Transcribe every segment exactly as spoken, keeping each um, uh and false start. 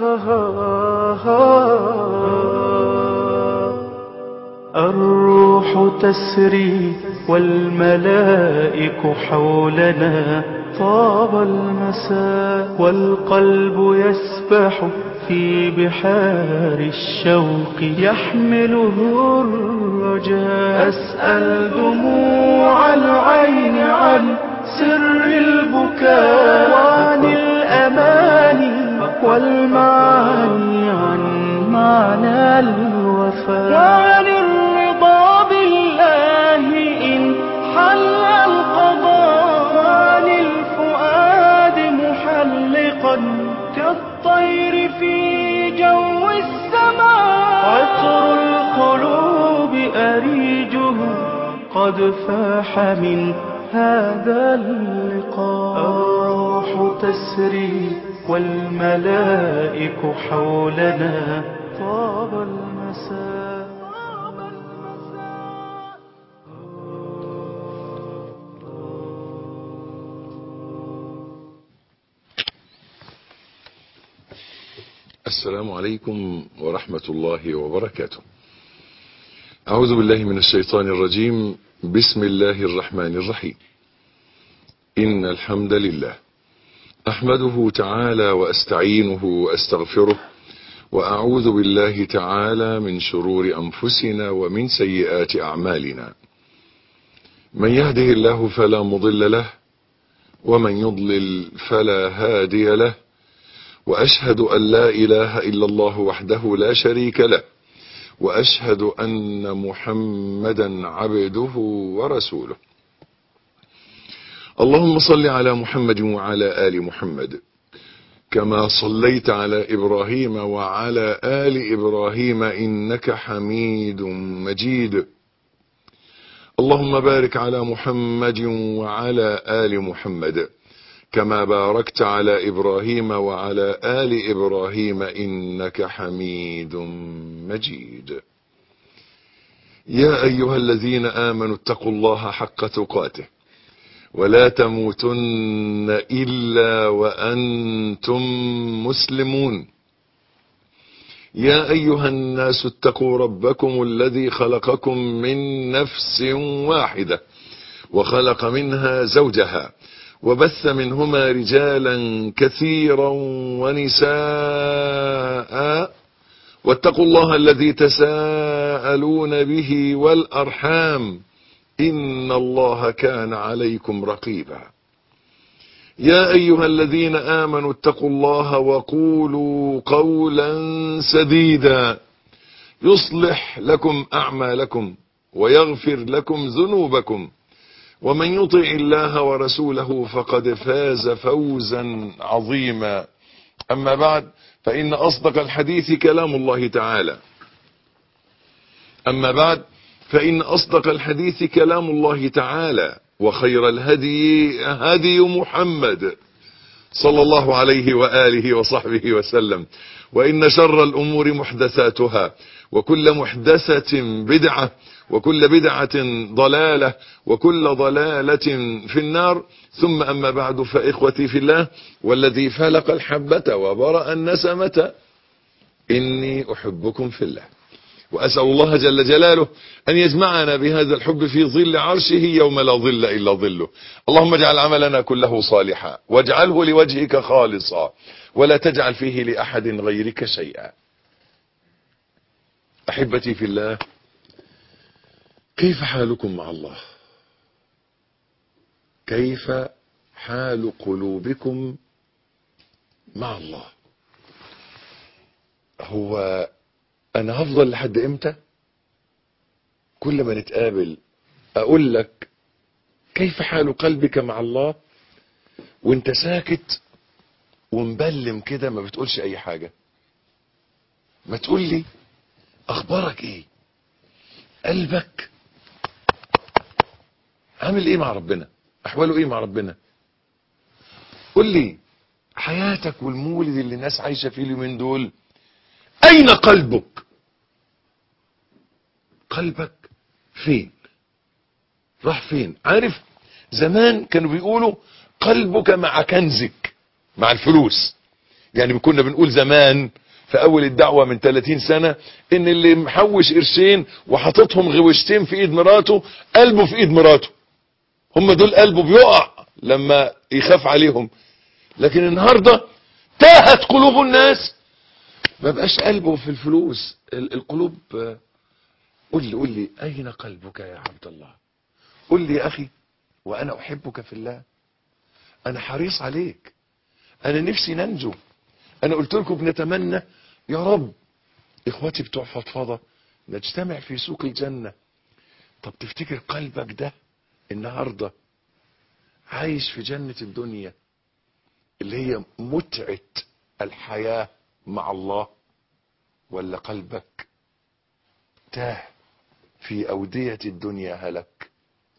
الروح تسري والملائك حولنا، طاب المساء والقلب يسبح في بحار الشوق، يحمله الرجاء. أسأل دموع العين عن سر البكاء، وعن الأماني والمعاني، عن معنى الوفاء، وعن الرضا بالله إن حل القضاء، وعن الفؤاد محلقا كالطير في جو السماء. عطر القلوب أريجه قد فاح من هذا اللقاء. الروح تسري والملائك حولنا، طاب المساء. السلام عليكم ورحمة الله وبركاته. أعوذ بالله من الشيطان الرجيم. بسم الله الرحمن الرحيم. إن الحمد لله أحمده تعالى وأستعينه وأستغفره، وأعوذ بالله تعالى من شرور أنفسنا ومن سيئات أعمالنا. من يهده الله فلا مضل له، ومن يضلل فلا هادي له، وأشهد أن لا إله إلا الله وحده لا شريك له، وأشهد أن محمدا عبده ورسوله. اللهم صل على محمد وعلى آل محمد كما صليت على إبراهيم وعلى آل إبراهيم إنك حميد مجيد. اللهم بارك على محمد وعلى آل محمد كما باركت على إبراهيم وعلى آل إبراهيم إنك حميد مجيد. يا أيها الذين آمنوا اتقوا الله حق تقاته ولا تموتن إلا وأنتم مسلمون. يا أيها الناس اتقوا ربكم الذي خلقكم من نفس واحدة وخلق منها زوجها، وبث منهما رجالا كثيرا ونساء، واتقوا الله الذي تساءلون به والأرحام إن الله كان عليكم رقيبا. يا أيها الذين آمنوا اتقوا الله وقولوا قولا سديدا يصلح لكم أعمالكم ويغفر لكم ذنوبكم، ومن يطع الله ورسوله فقد فاز فوزا عظيما. أما بعد، فإن أصدق الحديث كلام الله تعالى أما بعد فإن أصدق الحديث كلام الله تعالى وخير الهدي هدي محمد صلى الله عليه وآله وصحبه وسلم، وإن شر الأمور محدثاتها، وكل محدثة بدعة، وكل بدعة ضلالة، وكل ضلالة في النار. ثم أما بعد، فإخوتي في الله والذي فلق الحبة وبرأ النسمة، إني أحبكم في الله، وأسأل الله جل جلاله أن يجمعنا بهذا الحب في ظل عرشه يوم لا ظل إلا ظله. اللهم اجعل عملنا كله صالحا، واجعله لوجهك خالصا، ولا تجعل فيه لأحد غيرك شيئا. أحبتي في الله، كيف حالكم مع الله؟ كيف حال قلوبكم مع الله؟ هو أنا هفضل لحد إمتى كل ما نتقابل أقول لك كيف حال قلبك مع الله وانت ساكت ومبلم كده ما بتقولش أي حاجة؟ ما تقول لي أخبارك إيه؟ قلبك عامل إيه مع ربنا؟ أحواله إيه مع ربنا؟ قول لي حياتك والمولد اللي الناس عايشة فيه اليومين دول، أين قلبك؟ قلبك فين؟ راح فين؟ عارف زمان كانوا بيقولوا قلبك مع كنزك، مع الفلوس. يعني كنا بنقول زمان في اول الدعوة من ثلاثين سنة ان اللي محوش قرشين وحاططهم غوشتين في ايد مراته قلبه في ايد مراته، هم دول قلبه بيقع لما يخاف عليهم. لكن النهاردة تاهت قلوب الناس، ما بقاش قلبه في الفلوس، القلوب. قل لي قل لي اين قلبك يا عبد الله؟ قل لي يا اخي وانا احبك في الله، انا حريص عليك، انا نفسي ننجو. انا قلت لكم بنتمنى يا رب اخواتي بتوع فضفضة نجتمع في سوق الجنة. طب تفتكر قلبك ده النهاردة عايش في جنة الدنيا اللي هي متعة الحياة مع الله، ولا قلبك تاه في أودية الدنيا هلك؟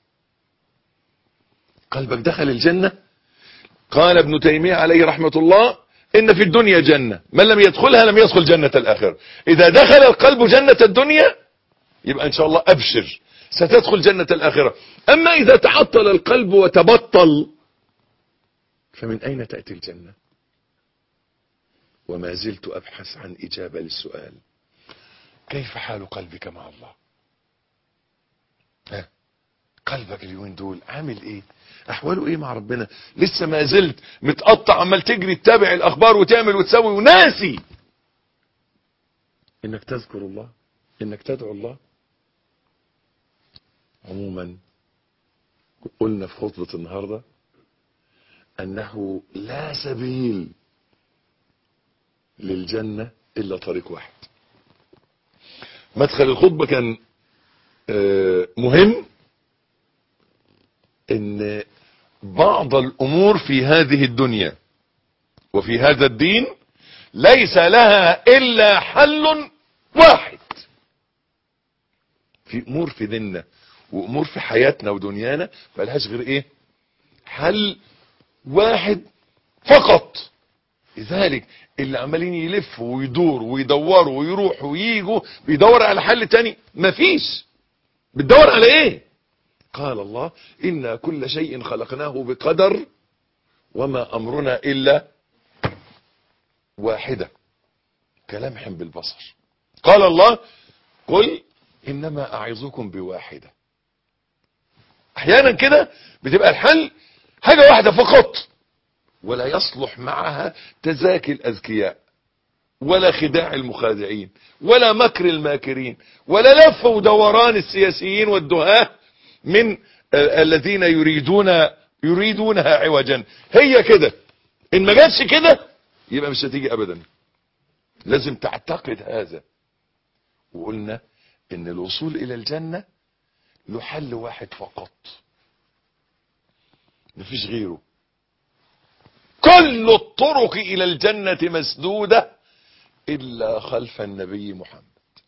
قلبك دخل الجنة. قال ابن تيمية عليه رحمة الله إن في الدنيا جنة من لم يدخلها لم يدخل جنة الآخرة. إذا دخل القلب جنة الدنيا يبقى إن شاء الله أبشر ستدخل جنة الآخرة. أما إذا تعطل القلب وتبطل فمن أين تأتي الجنة؟ وما زلت أبحث عن إجابة للسؤال: كيف حال قلبك مع الله؟ ها قلبك اليومين دول عامل ايه؟ احواله ايه مع ربنا؟ لسه ما زلت متقطع عمال تجري تتابع الاخبار وتعمل وتسوي وناسي انك تذكر الله، انك تدعو الله؟ عموما قلنا في خطبة النهاردة انه لا سبيل للجنة الا طريق واحد. مدخل الخطبة كان مهم، ان بعض الامور في هذه الدنيا وفي هذا الدين ليس لها الا حل واحد. في امور في ديننا وامور في حياتنا ودنيانا ملهاش غير ايه؟ حل واحد فقط. لذلك اللي عمالين يلفوا ويدوروا ويدوروا ويروحوا وييجوا بيدور على حل تاني مفيش. بتدور على ايه؟ قال الله إنا كل شيء خلقناه بقدر وما أمرنا إلا واحدة كلمح بالبصر. قال الله قل إنما أعظكم بواحدة. أحيانا كده بتبقى الحل حاجة واحدة فقط، ولا يصلح معها تزاكي الأذكياء ولا خداع المخادعين ولا مكر الماكرين ولا لف ودوران السياسيين والدهاة من الذين يريدون يريدونها عوجا. هي كده، ان ما جاتش كده يبقى مش هتيجي ابدا. لازم تعتقد هذا. وقلنا ان الوصول الى الجنة له حل واحد فقط مفيش غيره. كل الطرق الى الجنة مسدودة الا خلف النبي محمد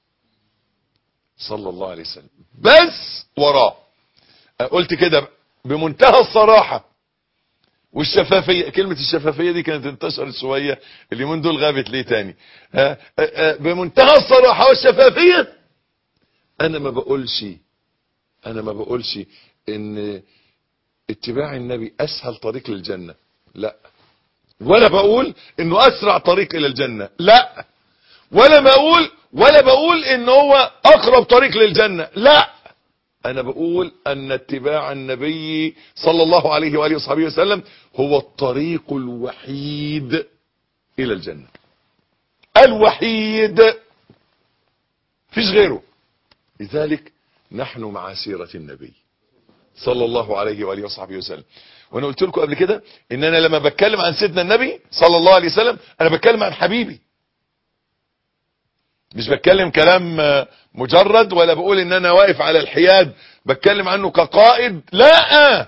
صلى الله عليه وسلم، بس وراه. قلت كده بمنتهى الصراحة والشفافية. كلمة الشفافية دي كانت انتشرت شوية اليومين دول، غابت ليه تاني؟ بمنتهى الصراحة والشفافية انا ما بقولش انا ما بقولش ان اتباع النبي اسهل طريق للجنة، لا. ولا بقول انه اسرع طريق الى الجنة، لا. ولا بقول ولا بقول ان هو اقرب طريق للجنة، لا. انا بقول ان اتباع النبي صلى الله عليه وآله وصحبه وسلم هو الطريق الوحيد الى الجنة، الوحيد، فيش غيره. لذلك نحن مع سيرة النبي صلى الله عليه وآله وصحبه وسلم. وانا قلت لكم قبل كده ان انا لما بتكلم عن سيدنا النبي صلى الله عليه وسلم انا بتكلم عن حبيبي، مش بتكلم كلام مجرد ولا بقول ان انا واقف على الحياد بتكلم عنه كقائد، لا.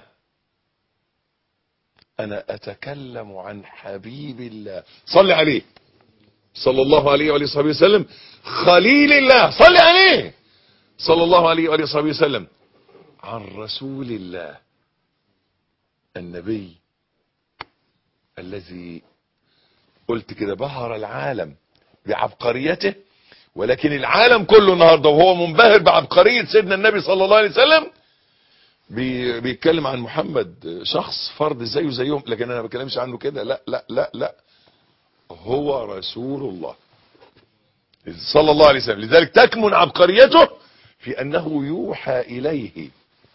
انا اتكلم عن حبيب الله صلى عليه صلى الله عليه وآله وصحبه وسلم، خليل الله صلى عليه صلى الله عليه وآله وصحبه وسلم، عن رسول الله النبي الذي قلت كده بهر العالم بعبقريته، ولكن العالم كله النهارده وهو منبهر بعبقرية سيدنا النبي صلى الله عليه وسلم بي بيتكلم عن محمد شخص فرد زيه زيهم، لكن انا ما بتكلمش عنه كده، لا لا لا لا. هو رسول الله صلى الله عليه وسلم. لذلك تكمن عبقريته في أنه يوحى إليه،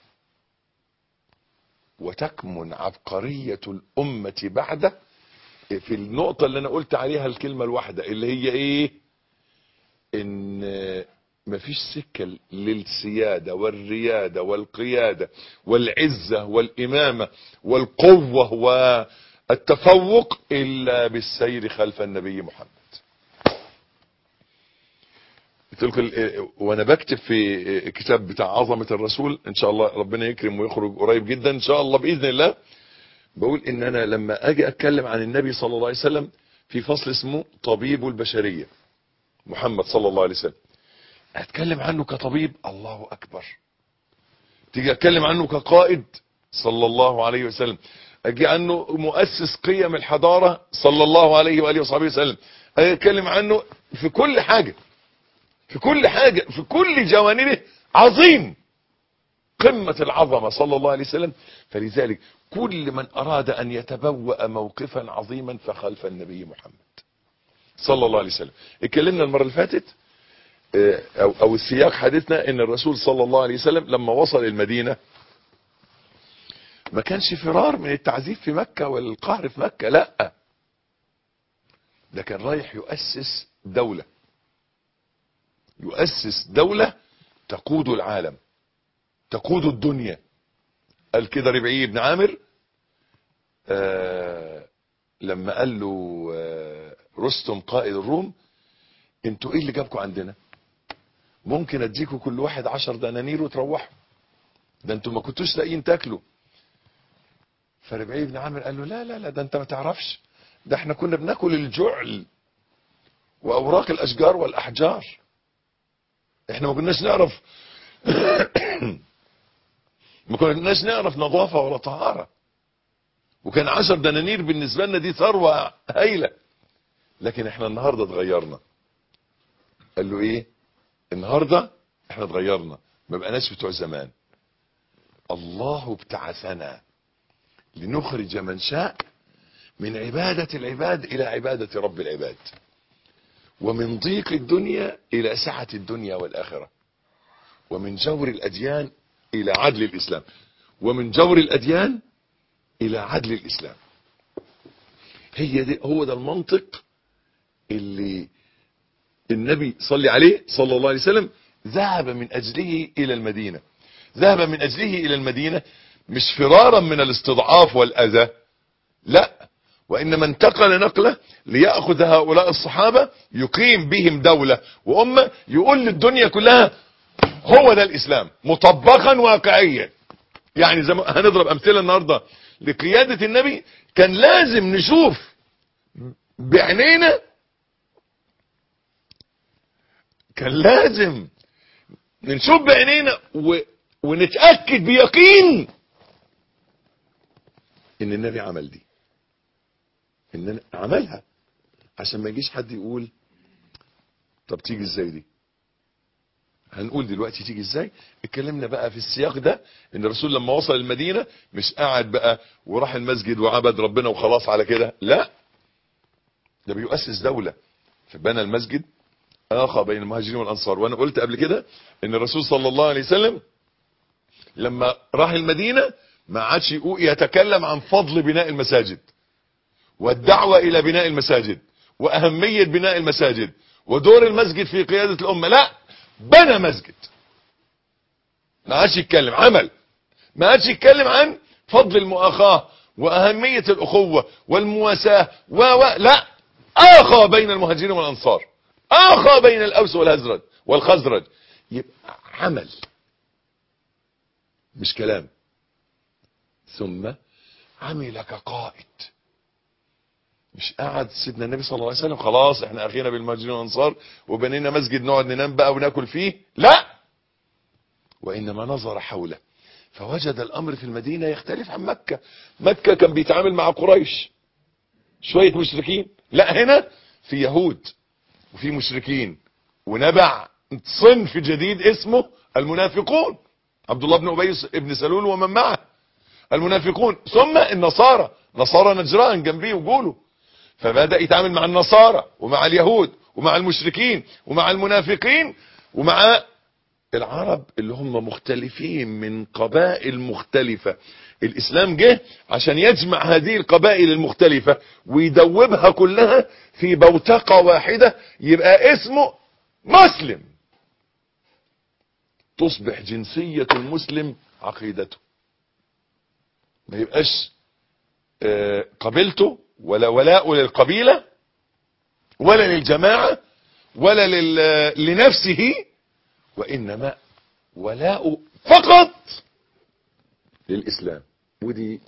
وتكمن عبقرية الأمة بعده في النقطة اللي أنا قلت عليها الكلمة الواحدة اللي هي إيه؟ إن مفيش سكة للسيادة والريادة والقيادة والعزة والإمامة والقوة والتفوق إلا بالسير خلف النبي محمد. قلت لكم وانا بكتب في كتاب بتاع عظمة الرسول، ان شاء الله ربنا يكرم ويخرج قريب جدا ان شاء الله باذن الله، بقول ان انا لما اجي اتكلم عن النبي صلى الله عليه وسلم في فصل اسمه طبيب البشرية محمد صلى الله عليه وسلم، اتكلم عنه كطبيب الله اكبر، تيجي اتكلم عنه كقائد صلى الله عليه وسلم، اجي عنه مؤسس قيم الحضارة صلى الله عليه وآله وصحبه وسلم، اجي اتكلم عنه في كل حاجة في كل حاجة في كل جوانبه عظيم، قمة العظمة صلى الله عليه وسلم. فلذلك كل من أراد أن يتبوأ موقفا عظيما فخلف النبي محمد صلى الله عليه وسلم. اتكلمنا المرة اللي فاتت أو, أو السياق حديثنا ان الرسول صلى الله عليه وسلم لما وصل المدينة ما كانش فرار من التعذيب في مكة والقهر في مكة، لا، ده كان رايح يؤسس دولة يؤسس دولة تقود العالم تقود الدنيا. قال كده ربعي بن عامر آه لما قال له آه رستم قائد الروم انتوا ايه اللي جابكم عندنا؟ ممكن اديكم كل واحد عشر دنانير وتروحوا، ده انتوا ما كنتوش لاقيين تاكلوا. فربعي بن عامر قال له لا لا لا ده انت ما تعرفش، ده احنا كنا بناكل الجعل واوراق الاشجار والاحجار، احنا ما كناش نعرف ما كناش نعرف نظافة ولا طهارة، وكان عشر دنانير بالنسبة لنا دي ثروة هايلة، لكن احنا النهاردة اتغيرنا. قال له ايه؟ النهاردة احنا اتغيرنا، ما بقناش بتوع زمان، الله ابتعثنا لنخرج من شاء من عبادة العباد الى عبادة رب العباد، ومن ضيق الدنيا الى سعة الدنيا والاخرة، ومن جور الاديان الى عدل الاسلام، ومن جور الاديان الى عدل الاسلام. هي دي هو ده المنطق اللي النبي صلى عليه صلى الله عليه وسلم ذهب من اجله الى المدينة. ذهب من اجله الى المدينة مش فرارا من الاستضعاف والاذى، لا، وانما انتقل نقله ليأخذ هؤلاء الصحابة يقيم بهم دولة وامة، يقول للدنيا كلها هو ده الاسلام مطبقا واقعيا. يعني زي ما هنضرب امثله النهارده لقياده النبي، كان لازم نشوف بعينينا، كان لازم نشوف بعينينا و... ونتاكد بيقين ان النبي عمل دي، ان عملها، عشان ما يجيش حد يقول طب تيجي ازاي دي. هنقول دلوقتي تيجي ازاي. اتكلمنا بقى في السياق ده ان الرسول لما وصل المدينة مش قاعد بقى وراح المسجد وعبد ربنا وخلاص على كده، لا، ده بيؤسس دولة. فبنى المسجد اخى بين المهاجرين والانصار. وانا قلت قبل كده ان الرسول صلى الله عليه وسلم لما راح المدينة ما عادش يتكلم عن فضل بناء المساجد والدعوة الى بناء المساجد واهمية بناء المساجد ودور المسجد في قيادة الامة، لا، بنى مسجد. ما عادش يتكلم عمل، ما عادش يتكلم عن فضل المؤاخاة واهمية الاخوة والمواساة و و لا، اخى بين المهاجرين والانصار، اخى بين الاوس والهزرج والخزرج. يبقى عمل مش كلام. ثم عمل كقائد، مش قعد سيدنا النبي صلى الله عليه وسلم خلاص احنا اخينا بالمهاجرين والانصار وبنينا مسجد نقعد ننام بقى وناكل فيه، لا، وانما نظر حوله فوجد الامر في المدينة يختلف عن مكة. مكة كان بيتعامل مع قريش شوية مشركين، لا، هنا في يهود وفي مشركين، ونبع صنف جديد اسمه المنافقون، عبد الله بن ابي بن سلول ومن معه المنافقون، ثم النصارى، نصارى نجران جنبيه وقولوا. فبدأ يتعامل مع النصارى ومع اليهود ومع المشركين ومع المنافقين ومع العرب اللي هم مختلفين من قبائل مختلفة. الإسلام جه عشان يجمع هذه القبائل المختلفة ويدوبها كلها في بوتقة واحدة، يبقى اسمه مسلم. تصبح جنسية المسلم عقيدته، ما يبقاش قبيلته ولا ولاء للقبيلة ولا للجماعة ولا لنفسه، وإنما ولاء فقط للإسلام. ودي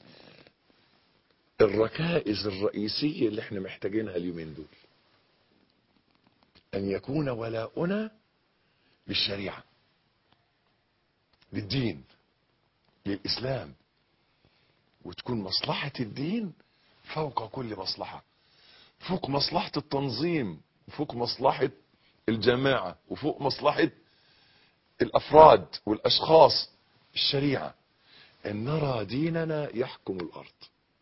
الركائز الرئيسية اللي احنا محتاجينها اليومين دول، أن يكون ولاؤنا للشريعة، للدين، للإسلام، وتكون مصلحة الدين فوق كل مصلحة، فوق مصلحة التنظيم وفوق مصلحة الجماعة وفوق مصلحة الأفراد والأشخاص. الشريعة، أن نرى ديننا يحكم الأرض.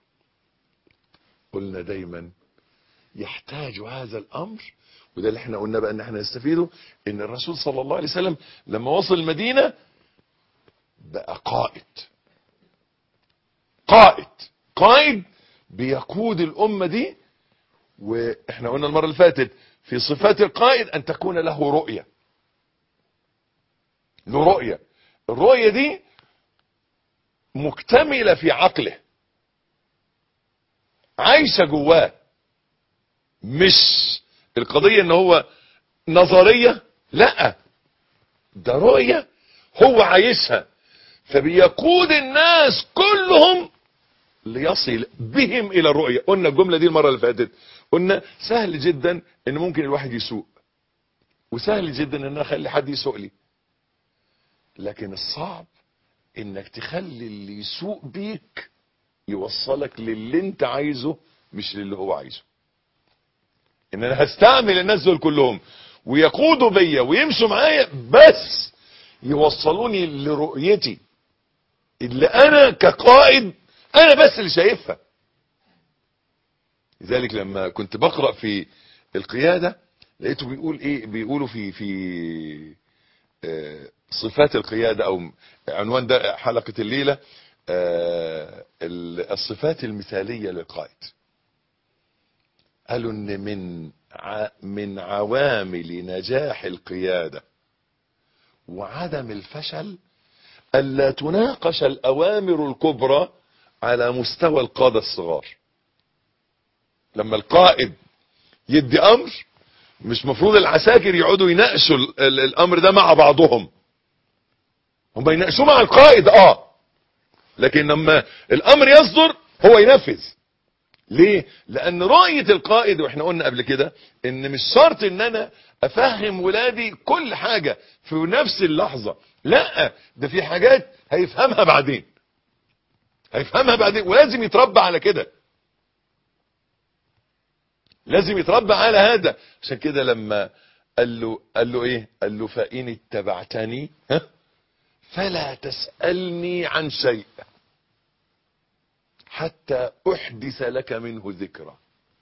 قلنا دايما يحتاج هذا الأمر، وده اللي احنا قلنا بقى ان احنا نستفيده، ان الرسول صلى الله عليه وسلم لما وصل المدينة بقى قائد قائد قائد بيقود الأمة دي. واحنا قلنا المرة اللي فاتت في صفات القائد أن تكون له رؤية، له رؤية. الرؤية دي مكتملة في عقله، عايشة جواه، مش القضية ان هو نظرية، لا، ده رؤية هو عايشها، فبيقود الناس كلهم ليصل بهم الى الرؤية. قلنا الجملة دي المرة اللي فاتت، قلنا سهل جدا ان ممكن الواحد يسوق، وسهل جدا ان انا اخلي حد يسوق لي، لكن الصعب انك تخلي اللي يسوق بيك يوصلك للي انت عايزه مش للي هو عايزه. ان انا هستعمل الناس دول كلهم ويقودوا بيا ويمشوا معايا، بس يوصلوني لرؤيتي اللي انا كقائد انا بس اللي شايفها. لذلك لما كنت بقرأ في القيادة لقيته بيقول ايه، بيقولوا في في اه صفات القيادة، او عنوان ده حلقة الليلة اه الصفات المثالية للقائد. قالوا ان من من عوامل نجاح القيادة وعدم الفشل ألا تناقش الأوامر الكبرى على مستوى القادة الصغار. لما القائد يدي أمر، مش مفروض العساكر يقعدوا يناقشوا الأمر ده مع بعضهم، هم يناقشوا مع القائد اه، لكن لما الأمر يصدر هو ينفذ. ليه؟ لأن رؤية القائد، واحنا قلنا قبل كده ان مش شرط ان انا افهم ولادي كل حاجة في نفس اللحظة، لا، ده في حاجات هيفهمها بعدين هيفهمها بعدين ولازم يتربى على كده، لازم يتربى على هذا. عشان كده لما قال له قال له ايه، قال له فإن اتبعتني ها فلا تسألني عن شيء حتى احدث لك منه ذكرى.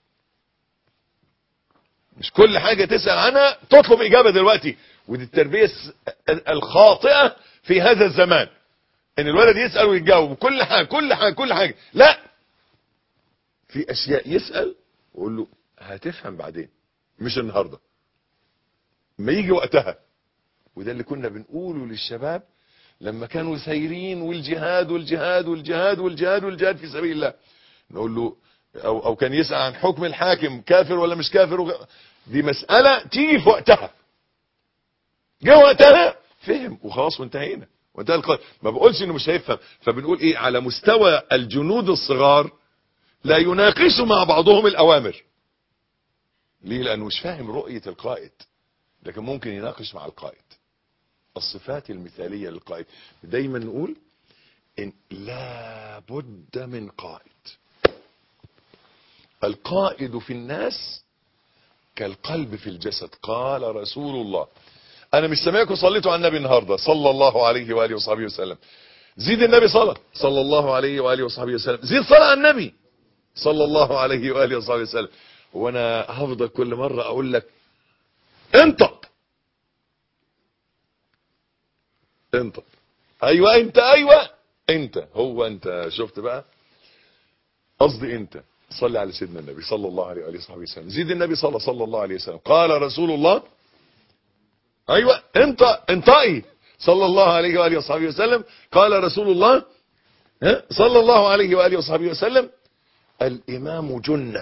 مش كل حاجة تسأل عنها تطلب اجابة دلوقتي، ودي التربية الخاطئة في هذا الزمان، ان الولد يسأل ويتجاوب كل حاجة كل حاجة كل حاجة. لا، في اشياء يسأل وقول له هتفهم بعدين، مش النهاردة، ما يجي وقتها. وده اللي كنا بنقوله للشباب لما كانوا سايرين والجهاد والجهاد والجهاد والجهاد والجهاد في سبيل الله، نقول له او, أو كان يسأل عن حكم الحاكم كافر ولا مش كافر وغ... دي مسألة تيجي في وقتها، جه وقتها فهم وخلاص وانتهينا وانتهى القضية. ما بقولش انه مش هيفهم، فبنقول ايه، على مستوى الجنود الصغار لا يناقشوا مع بعضهم الأوامر. ليه؟ لأنه مش فاهم رؤية القائد، لكن ممكن يناقش مع القائد. الصفات المثالية للقائد، دايما نقول إن لا بد من قائد. القائد في الناس كالقلب في الجسد، قال رسول الله. أنا مش سامعكم صليتوا على النبي النهاردة صلى الله عليه وآله وصحبه وسلم. زيد النبي صلاة صلى الله عليه وآله وصحبه وسلم، زيد صلاة على النبي صلى الله عليه وآله وصحبه وسلم. وانا هفضل كل مرة اقول لك انطق انطق، ايوه انت، ايوه انت، هو انت. شفت بقى قصدي؟ انت صلي على سيدنا النبي صلى الله عليه وآله وصحبه وسلم. زيد النبي صلى صلى الله عليه وسلم. قال رسول الله، ايوه انت انطقي، صلى الله عليه وآله وصحبه وسلم. قال رسول الله ها صلى الله عليه وآله وصحبه وسلم: الامام جنة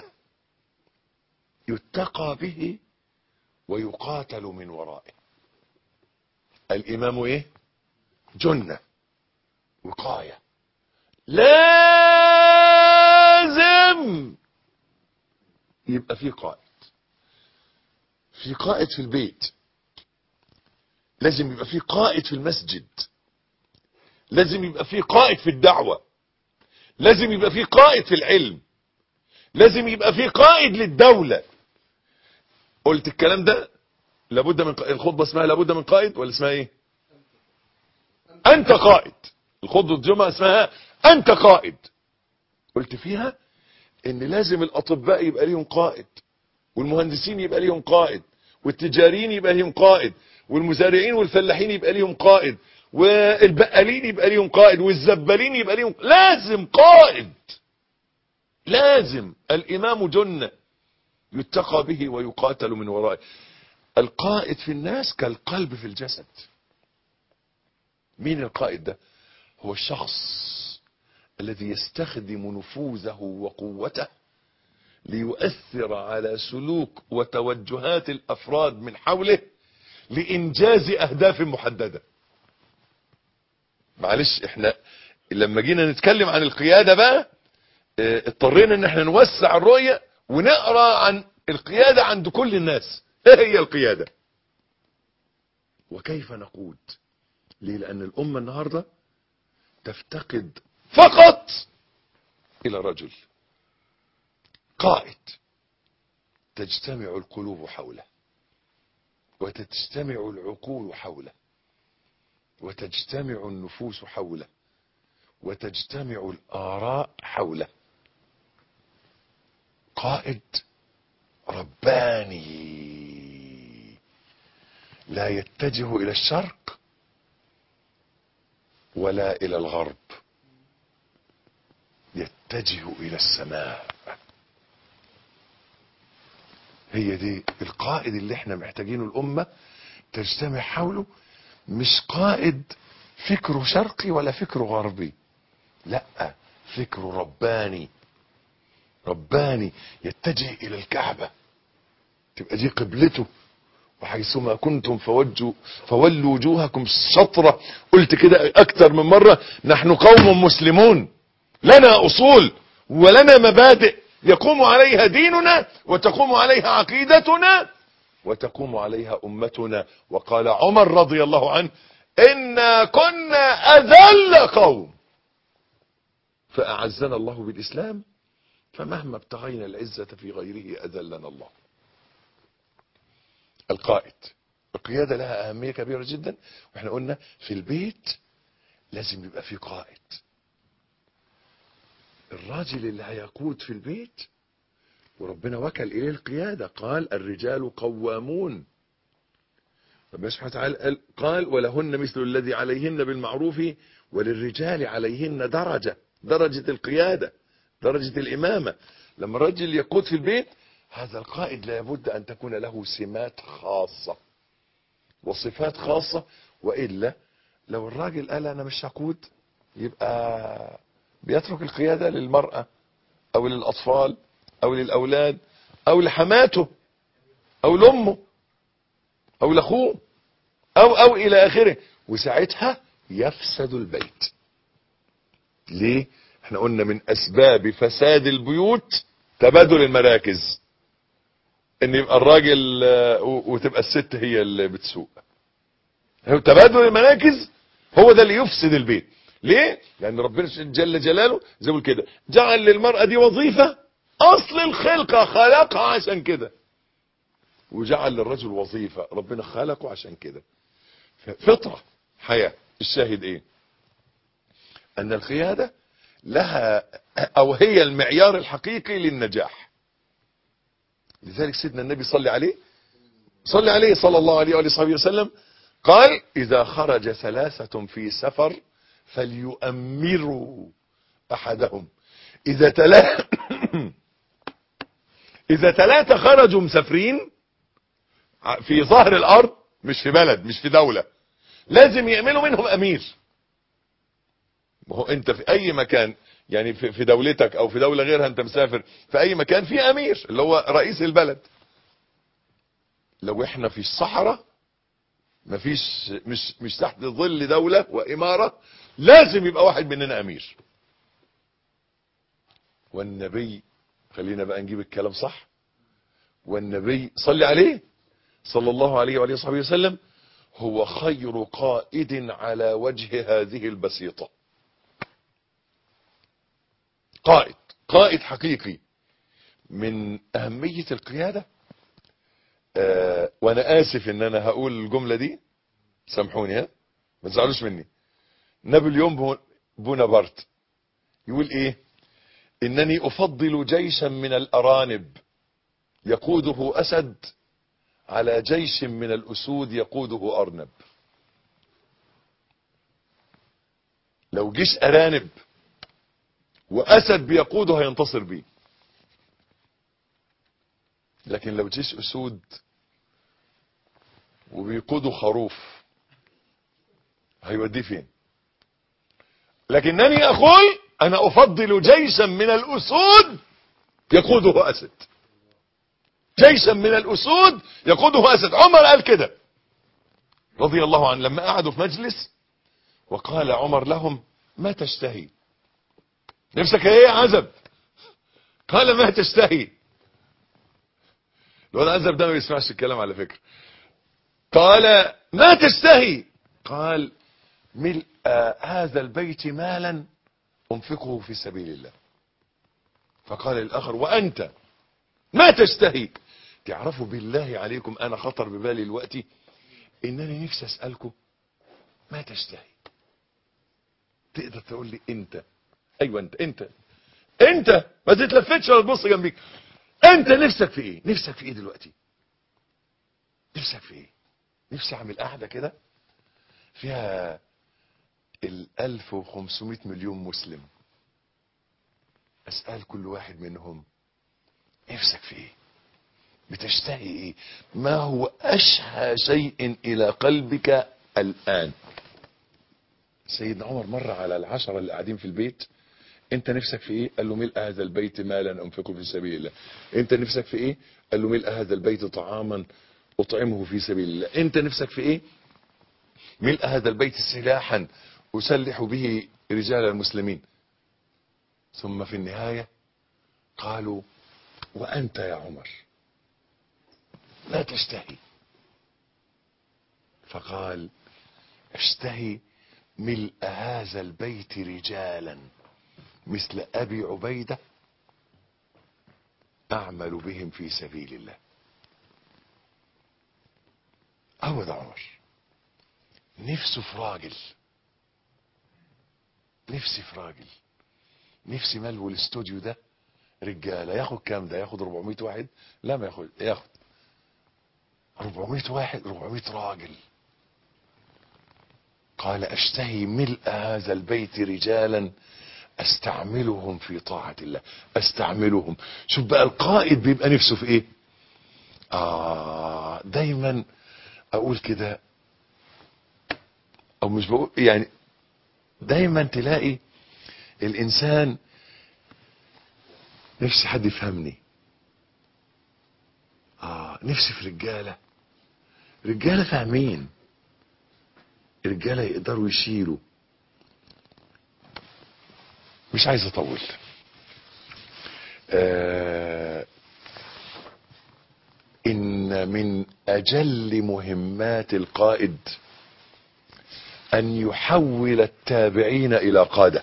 يتقى به ويقاتل من ورائه. الامام ايه؟ جنة، وقاية. لازم يبقى في قائد. في قائد في البيت، لازم يبقى في قائد في المسجد، لازم يبقى في قائد في الدعوة، لازم يبقى في قائد في العلم، لازم يبقى في قائد للدولة. قلت الكلام ده لابد من قائد. الخطبة اسمها لابد من قائد ولا اسمها ايه؟ انت قائد. الخطبة الجمعة اسمها انت قائد. قلت فيها ان لازم الاطباء يبقى ليهم قائد، والمهندسين يبقى ليهم قائد، والتجاريين يبقى ليهم قائد، والمزارعين والفلاحين يبقى ليهم قائد، والبقالين يبقى ليهم قائد، والزبالين يبقى ليهم. لازم قائد، لازم. الامام جنة يتقى به ويقاتل من ورائه. القائد في الناس كالقلب في الجسد. مين القائد ده؟ هو الشخص الذي يستخدم نفوذه وقوته ليؤثر على سلوك وتوجهات الافراد من حوله لانجاز اهداف محددة. معلش احنا لما جينا نتكلم عن القيادة بقى اه اضطرينا ان احنا نوسع الرؤية ونقرأ عن القيادة عند كل الناس. ايه هي القيادة وكيف نقود؟ ليه؟ لان الامة النهاردة تفتقد فقط الى رجل قائد تجتمع القلوب حوله، وتجتمع العقول حوله، وتجتمع النفوس حوله، وتجتمع الآراء حوله. قائد رباني لا يتجه إلى الشرق ولا إلى الغرب، يتجه إلى السماء. هي دي القائد اللي احنا محتاجينه الأمة تجتمع حوله. مش قائد فكره شرقي ولا فكره غربي، لا، فكره رباني. رباني يتجه إلى الكعبة، تبقى دي قبلته. وحيثما كنتم فوجوا فولوا وجوهكم شطرة. قلت كده أكتر من مرة: نحن قوم مسلمون، لنا أصول ولنا مبادئ يقوم عليها ديننا، وتقوم عليها عقيدتنا، وتقوم عليها أمتنا. وقال عمر رضي الله عنه: إنا كنا أذل قوم فأعزنا الله بالإسلام، فمهما ابتغينا العزة في غيره أذلنا الله. القائد، القيادة لها أهمية كبيرة جدا. واحنا قلنا في البيت لازم يبقى في قائد. الراجل اللي هيقود في البيت وربنا وكل إليه القيادة، قال: الرجال قوامون. ربنا سبحانه وتعالى قال: ولهن مثل الذي عليهن بالمعروف وللرجال عليهن درجة. درجة القيادة، درجة الإمامة. لما الرجل يقود في البيت، هذا القائد لابد أن تكون له سمات خاصة وصفات خاصة. وإلا لو الراجل قال أنا مش هقود، يبقى بيترك القيادة للمرأة أو للأطفال أو للأولاد أو لحماته أو لأمه أو لأخوه أو أو إلى آخره. وساعتها يفسد البيت. ليه؟ احنا قلنا من أسباب فساد البيوت تبادل المراكز، ان يبقى الراجل وتبقى الست هي اللي بتسوق. تبادل المراكز هو ده اللي يفسد البيت. ليه؟ لان ربنا جل جلاله زي ما كده جعل للمرأة دي وظيفة، اصل الخلقة خلقها عشان كده، وجعل للرجل وظيفة ربنا خلقه عشان كده. فطرة حياة. الشاهد ايه؟ ان القيادة لها او هي المعيار الحقيقي للنجاح. لذلك سيدنا النبي صلى عليه صلى عليه صلى الله عليه وآله وصحبه وسلم قال إذا خرج ثلاثة في سفر فليؤمروا أحدهم. إذا تلا إذا ثلاثة خرجوا مسافرين في ظهر الأرض، مش في بلد مش في دولة، لازم يعملوا منهم أمير. وهو أنت في أي مكان، يعني في دولتك أو في دولة غيرها، أنت مسافر في أي مكان في أمير اللي هو رئيس البلد. لو احنا في الصحراء مفيش، مش مش تحت ظل دولة وإمارة، لازم يبقى واحد مننا أمير. والنبي، خلينا بقى نجيب الكلام صح، والنبي صلى عليه صلى الله عليه وآله وصحبه وسلم هو خير قائد على وجه هذه البسيطة. قائد قائد حقيقي. من أهمية القيادة، آه وانا آسف ان انا هقول الجملة دي، سامحوني ها ما تزعلوش مني. نابليون بونابرت يقول ايه؟ انني افضل جيشا من الارانب يقوده اسد على جيش من الاسود يقوده ارنب. لو جيش ارانب واسد بيقوده هينتصر بيه، لكن لو جيش اسود وبيقوده خروف هيوديه فين؟ لكنني اقول انا افضل جيشا من الاسود يقوده اسد. جيشا من الاسود يقوده اسد. عمر قال كده رضي الله عنه لما قعدوا في مجلس وقال عمر لهم ما تشتهي؟ نفسك ايه يا عزب؟ قال ما تشتهي. الواد عزب ده ما بيسمعش الكلام على فكرة. قال ما تشتهي؟ قال ملء هذا البيت مالا انفقه في سبيل الله. فقال الاخر وانت ما تشتهي؟ تعرفوا بالله عليكم انا خطر ببالي دلوقتي انني نفسي اسالكم ما تشتهي. تقدر تقول لي انت؟ ايوه انت انت انت ما تتلفتش ولا تبص جنبيك. انت نفسك في ايه؟ نفسك في ايه دلوقتي؟ نفسك في ايه؟ نفسي اعمل قاعده كده فيها ال ألف وخمسمائة مليون مسلم، اسال كل واحد منهم نفسك في ايه؟ بتشتهي ايه؟ ما هو اشهى شيء الى قلبك الان؟ سيدنا عمر مر على العشرة اللي قاعدين في البيت. انت نفسك في ايه؟ قال له ملء هذا البيت مالا انفقه في سبيل الله. انت نفسك في ايه؟ قال له ملء هذا البيت طعاما اطعمه في سبيل الله. انت نفسك في ايه؟ ملء هذا البيت سلاحا اسلح به رجال المسلمين. ثم في النهاية قالوا وانت يا عمر لا تشتهي؟ فقال اشتهي ملء هذا البيت رجالا مثل ابي عبيدة اعمل بهم في سبيل الله. هو ده عمر. نفسه في راجل، نفسي في راجل، نفسي ملو الاستوديو ده رجاله. ياخد كام ده؟ ياخد أربعمائة واحد؟ لا ما ياخد، ياخد أربعمائة واحد، أربعمائة راجل. قال اشتهي ملء هذا البيت رجالا استعملهم في طاعة الله. استعملهم. شوف بقى القائد بيبقى نفسه في ايه. آه دايما اقول كده، او مش بقول يعني، دايما تلاقي الانسان نفسي حد يفهمني. اه نفسي في رجالة، رجالة فاهمين، رجالة يقدروا يشيلوا. مش عايز اطول. آه ان من اجل مهمات القائد ان يحول التابعين الى قادة.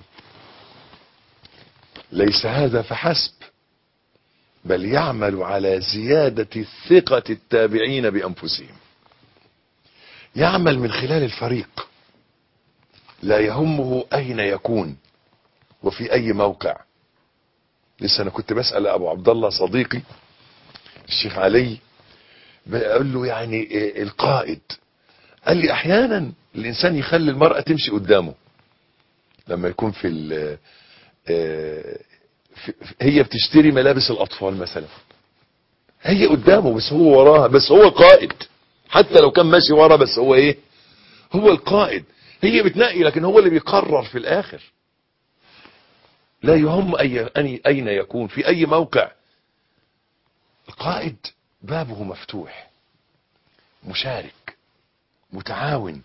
ليس هذا فحسب، بل يعمل على زيادة ثقة التابعين بانفسهم. يعمل من خلال الفريق، لا يهمه اين يكون وفي اي موقع. لسه انا كنت بسأل ابو عبد الله صديقي الشيخ علي بقول له يعني القائد، قال لي احيانا الانسان يخلي المرأة تمشي قدامه لما يكون في, في هي بتشتري ملابس الاطفال مثلا، هي قدامه بس هو وراها، بس هو القائد، حتى لو كان ماشي ورا بس هو ايه، هو القائد. هي بتنقي لكن هو اللي بيقرر في الاخر. لا يهم أي اين يكون في اي موقع، القائد بابه مفتوح، مشارك، متعاون.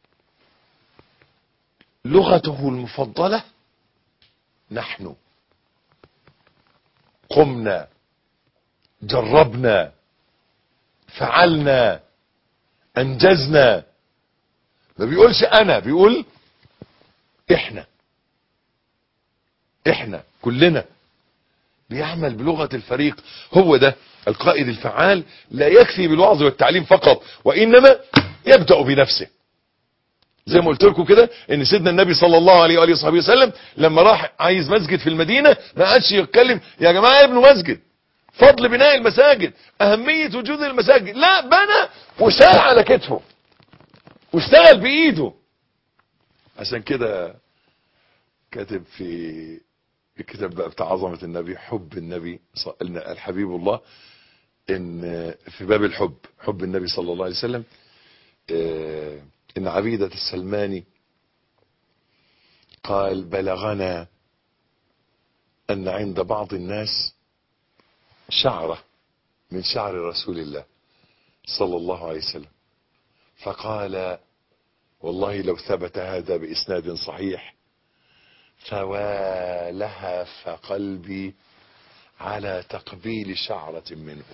لغته المفضلة نحن، قمنا، جربنا، فعلنا، انجزنا. ما بيقولش انا، بيقول احنا، احنا كلنا. بيعمل بلغة الفريق. هو ده القائد الفعال. لا يكفي بالوعظ والتعليم فقط، وانما يبدأ بنفسه. زي ما قلت لكم كده ان سيدنا النبي صلى الله عليه واله وصحبه وسلم لما راح عايز مسجد في المدينة ما قعدش يتكلم يا جماعة ابنوا مسجد، فضل بناء المساجد، اهمية وجود المساجد. لا، بنى وشال على كتفه واشتغل بايده. عشان كده كاتب في الكتاب بقى بتاع عظمة النبي، حب النبي الحبيب الله، ان في باب الحب، حب النبي صلى الله عليه وسلم، ان عبيدة السلماني قال بلغنا ان عند بعض الناس شعرة من شعر رسول الله صلى الله عليه وسلم، فقال والله لو ثبت هذا بإسناد صحيح فوالهف قلبي على تقبيل شعرة منه.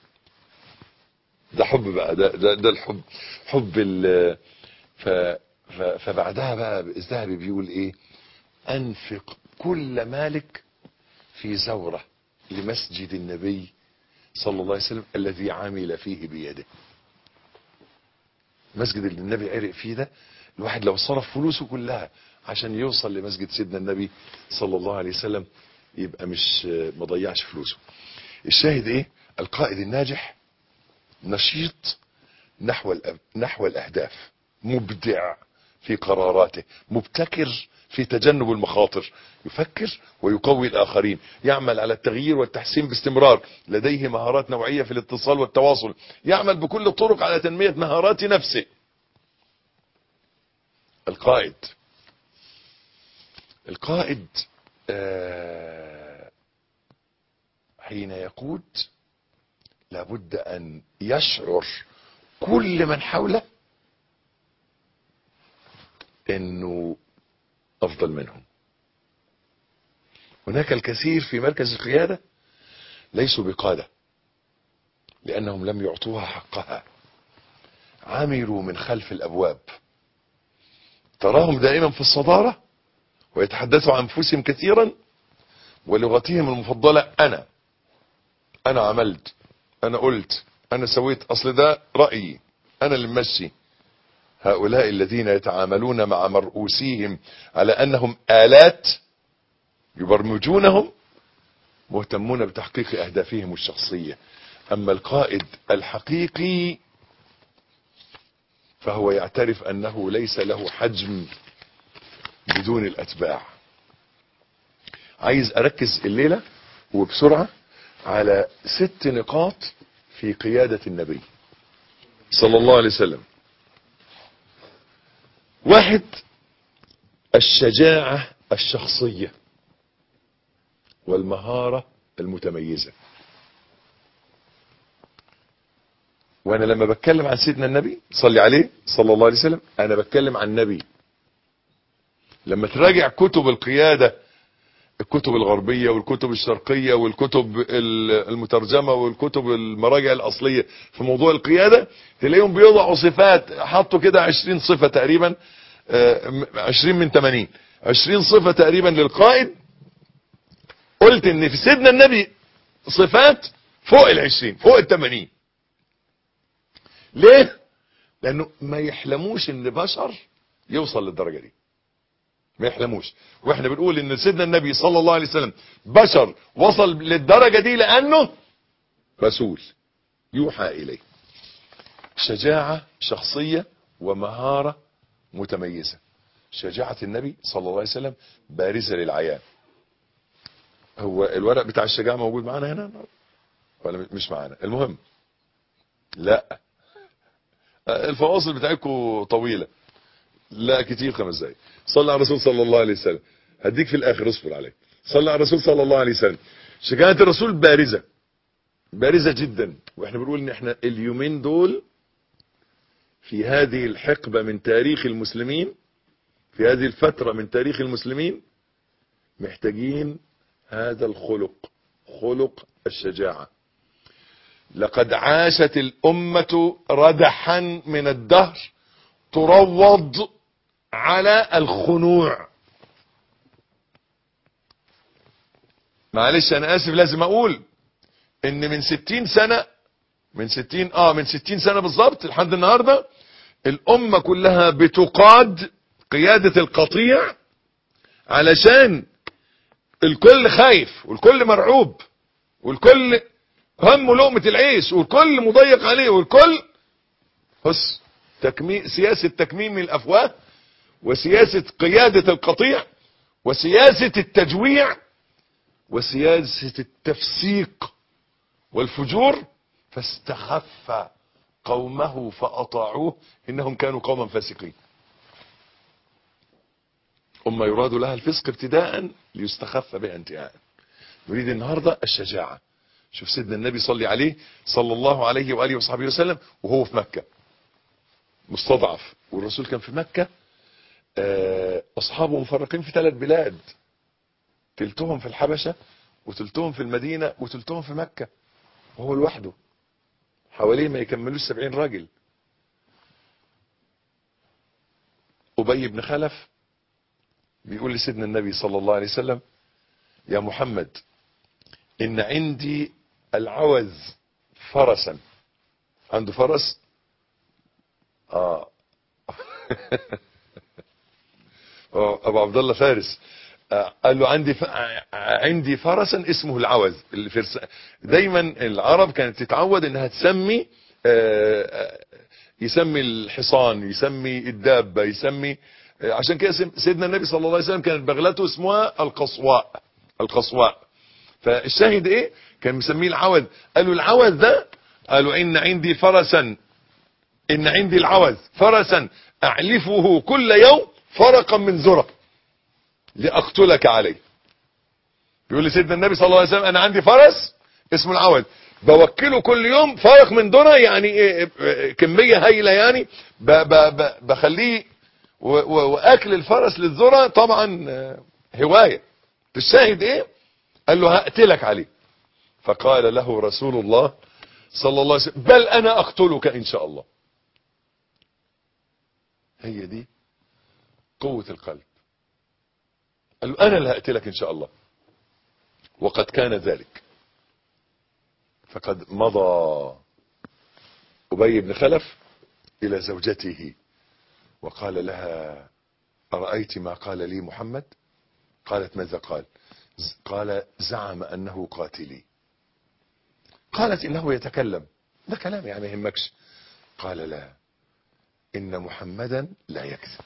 ده حب بقى، ده, ده, ده الحب، حب ال ف فبعدها بقى الذهبي بيقول ايه، انفق كل مالك في زورة لمسجد النبي صلى الله عليه وسلم الذي عمل فيه بيده. مسجد اللي النبي عرق فيه ده، الواحد لو صرف فلوسه كلها عشان يوصل لمسجد سيدنا النبي صلى الله عليه وسلم يبقى مش مضيعش فلوسه. الشاهد ايه، القائد الناجح نشيط نحو نحو الاهداف، مبدع في قراراته، مبتكر في تجنب المخاطر، يفكر ويقوي الاخرين، يعمل على التغيير والتحسين باستمرار، لديه مهارات نوعية في الاتصال والتواصل، يعمل بكل الطرق على تنمية مهارات نفسه. القائد القائد آه حين يقود لابد ان يشعر كل من حوله انه افضل منهم. هناك الكثير في مركز القيادة ليسوا بقادة لانهم لم يعطوها حقها، عملوا من خلف الابواب، تراهم دائما في الصدارة ويتحدثوا عن انفسهم كثيرا، ولغتهم المفضلة انا انا عملت، انا قلت، انا سويت، اصل ده رأيي، انا اللي ممشي. هؤلاء الذين يتعاملون مع مرؤوسيهم على انهم آلات يبرمجونهم مهتمون بتحقيق اهدافهم الشخصية. اما القائد الحقيقي فهو يعترف انه ليس له حجم بدون الاتباع. عايز اركز الليلة وبسرعة على ست نقاط في قيادة النبي صلى الله عليه وسلم. واحد، الشجاعة الشخصية والمهارة المتميزة. وانا لما بتكلم عن سيدنا النبي صلي عليه صلى الله عليه وسلم انا بتكلم عن النبي. لما تراجع كتب القيادة، الكتب الغربية والكتب الشرقية والكتب المترجمة والكتب المراجع الأصلية في موضوع القيادة، تلاقيهم بيضعوا صفات، حطوا كده عشرين صفة تقريبا، عشرين من ثمانين، عشرين صفة تقريبا للقائد. قلت ان في سيدنا النبي صفات فوق العشرين، فوق الثمانين. ليه؟ لانه ما يحلموش ان بشر يوصل للدرجة دي، ما يحلموش. واحنا بنقول ان سيدنا النبي صلى الله عليه وسلم بشر وصل للدرجة دي لانه رسول، يوحى إليه. شجاعة شخصية ومهارة متميزة. شجاعة النبي صلى الله عليه وسلم بارزة للعيان. هو الورق بتاع الشجاعة موجود معنا هنا ولا مش معنا؟ المهم لا، الفواصل بتاعتكم طويلة، لا كتير، خمس دقايق. صلى على الرسول صلى الله عليه وسلم. هديك في الاخر، اصبر عليه. صلى على الرسول صلى الله عليه وسلم. شجاعة الرسول بارزة، بارزة جدا. واحنا بنقول ان احنا اليومين دول في هذه الحقبة من تاريخ المسلمين، في هذه الفترة من تاريخ المسلمين، محتاجين هذا الخلق، خلق الشجاعة. لقد عاشت الأمة ردحا من الدهر تروض على الخنوع. معلش انا اسف، لازم اقول ان من ستين سنة، من ستين اه من ستين سنة بالظبط لحد النهاردة الامة كلها بتقاد قيادة القطيع، علشان الكل خايف والكل مرعوب والكل هم لقمة العيش والكل مضيق عليه والكل بص تكميم، سياسة تكميم الافواه، وسياسة قيادة القطيع، وسياسة التجويع، وسياسة التفسيق والفجور. فاستخف قومه فأطاعوه إنهم كانوا قوما فاسقين. أمة يراد لها الفسق ابتداء ليستخف بها انتهاء. نريد النهاردة الشجاعة. شوف سيدنا النبي صلي عليه صلى الله عليه وآله وصحبه وسلم وهو في مكة مستضعف، والرسول كان في مكة، أصحابه مفرقين في ثلاث بلاد، تلتهم في الحبشة وتلتهم في المدينة وتلتهم في مكة، وهو لوحده حواليه ما يكملوش سبعين راجل. أبي بن خلف بيقول لسيدنا النبي صلى الله عليه وسلم: يا محمد إن عندي العوز فرسا. عنده فرس؟ آه أبو عبد الله فارس. قال له عندي ف... عندي فرسا اسمه العوز. الفرس دايما العرب كانت تتعود انها تسمي، يسمي الحصان، يسمي الدابة، يسمي، عشان كده سيدنا النبي صلى الله عليه وسلم كانت بغلته اسمها القصواء. القصواء. فالشاهد ايه؟ كان مسميه العوز. قالوا العوز ده، قالوا ان عندي فرسا، ان عندي العوز فرسا اعلفه كل يوم فرقا من ذرة لأقتلك عليه. يقول لي سيدنا النبي صلى الله عليه وسلم: انا عندي فرس اسمه العوز، بوكله كل يوم فرق من ذرة، يعني إيه؟ كمية هايلة يعني، ب ب ب بخليه، واكل الفرس للذرة طبعا هواية. الشاهد ايه؟ قال له هقتلك عليه. فقال له رسول الله صلى الله عليه وسلم: بل انا اقتلك ان شاء الله. هي دي قوة القلب. قال له انا اللي هقتلك ان شاء الله. وقد كان ذلك. فقد مضى أبي بن خلف الى زوجته وقال لها: أرأيت ما قال لي محمد؟ قالت: ماذا قال؟ قال: زعم انه قاتلي. قالت: انه يتكلم، ده كلام يعني ما يهمكش. قال: لا، ان محمدا لا يكذب.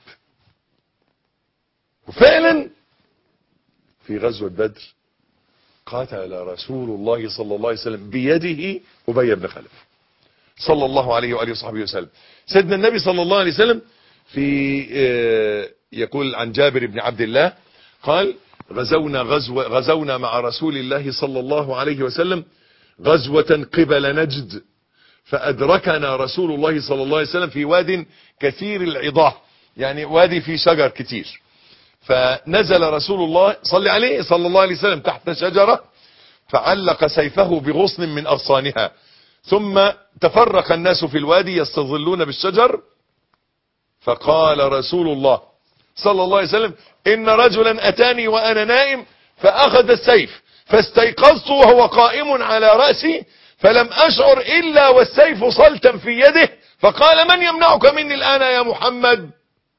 وفعلا في غزوة بدر قاتل رسول الله صلى الله عليه وسلم بيده أبي بن خلف صلى الله عليه وآله وصحبه وسلم. سيدنا النبي صلى الله عليه وسلم في يقول عن جابر بن عبد الله قال: غزونا غزوة غزونا مع رسول الله صلى الله عليه وسلم غزوة قبل نجد، فأدركنا رسول الله صلى الله عليه وسلم في واد كثير العضاه، يعني وادي فيه شجر كتير. فنزل رسول الله صلى عليه صلى الله عليه وسلم تحت شجرة، فعلق سيفه بغصن من أغصانها، ثم تفرق الناس في الوادي يستظلون بالشجر. فقال رسول الله صلى الله عليه وسلم: إن رجلا أتاني وأنا نائم فأخذ السيف، فاستيقظت وهو قائم على رأسي، فلم أشعر إلا والسيف صلتا في يده، فقال: من يمنعك مني الآن يا محمد؟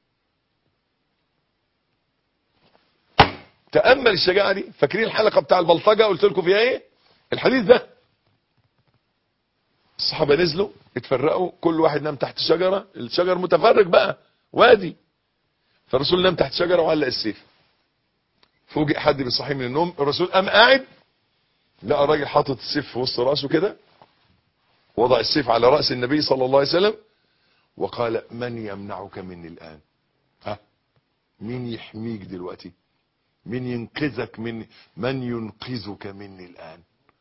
تأمل الشجاعة دي. فاكرين الحلقة بتاع البلطجة قلت لكم فيها ايه؟ الحديث ده الصحابة نزلوا اتفرقوا، كل واحد نام تحت شجرة، الشجر متفرق بقى وادي، فالرسول نام تحت شجرة وعلق السيف. فوجئ حد بيصحيه من النوم، الرسول قام قاعد لقى راجل حاطط السيف في وسط راسه كده، وضع السيف على رأس النبي صلى الله عليه وسلم وقال: من يمنعك مني الآن؟ ها، مين يحميك دلوقتي؟ مين ينقذك مني؟ من ينقذك مني الآن؟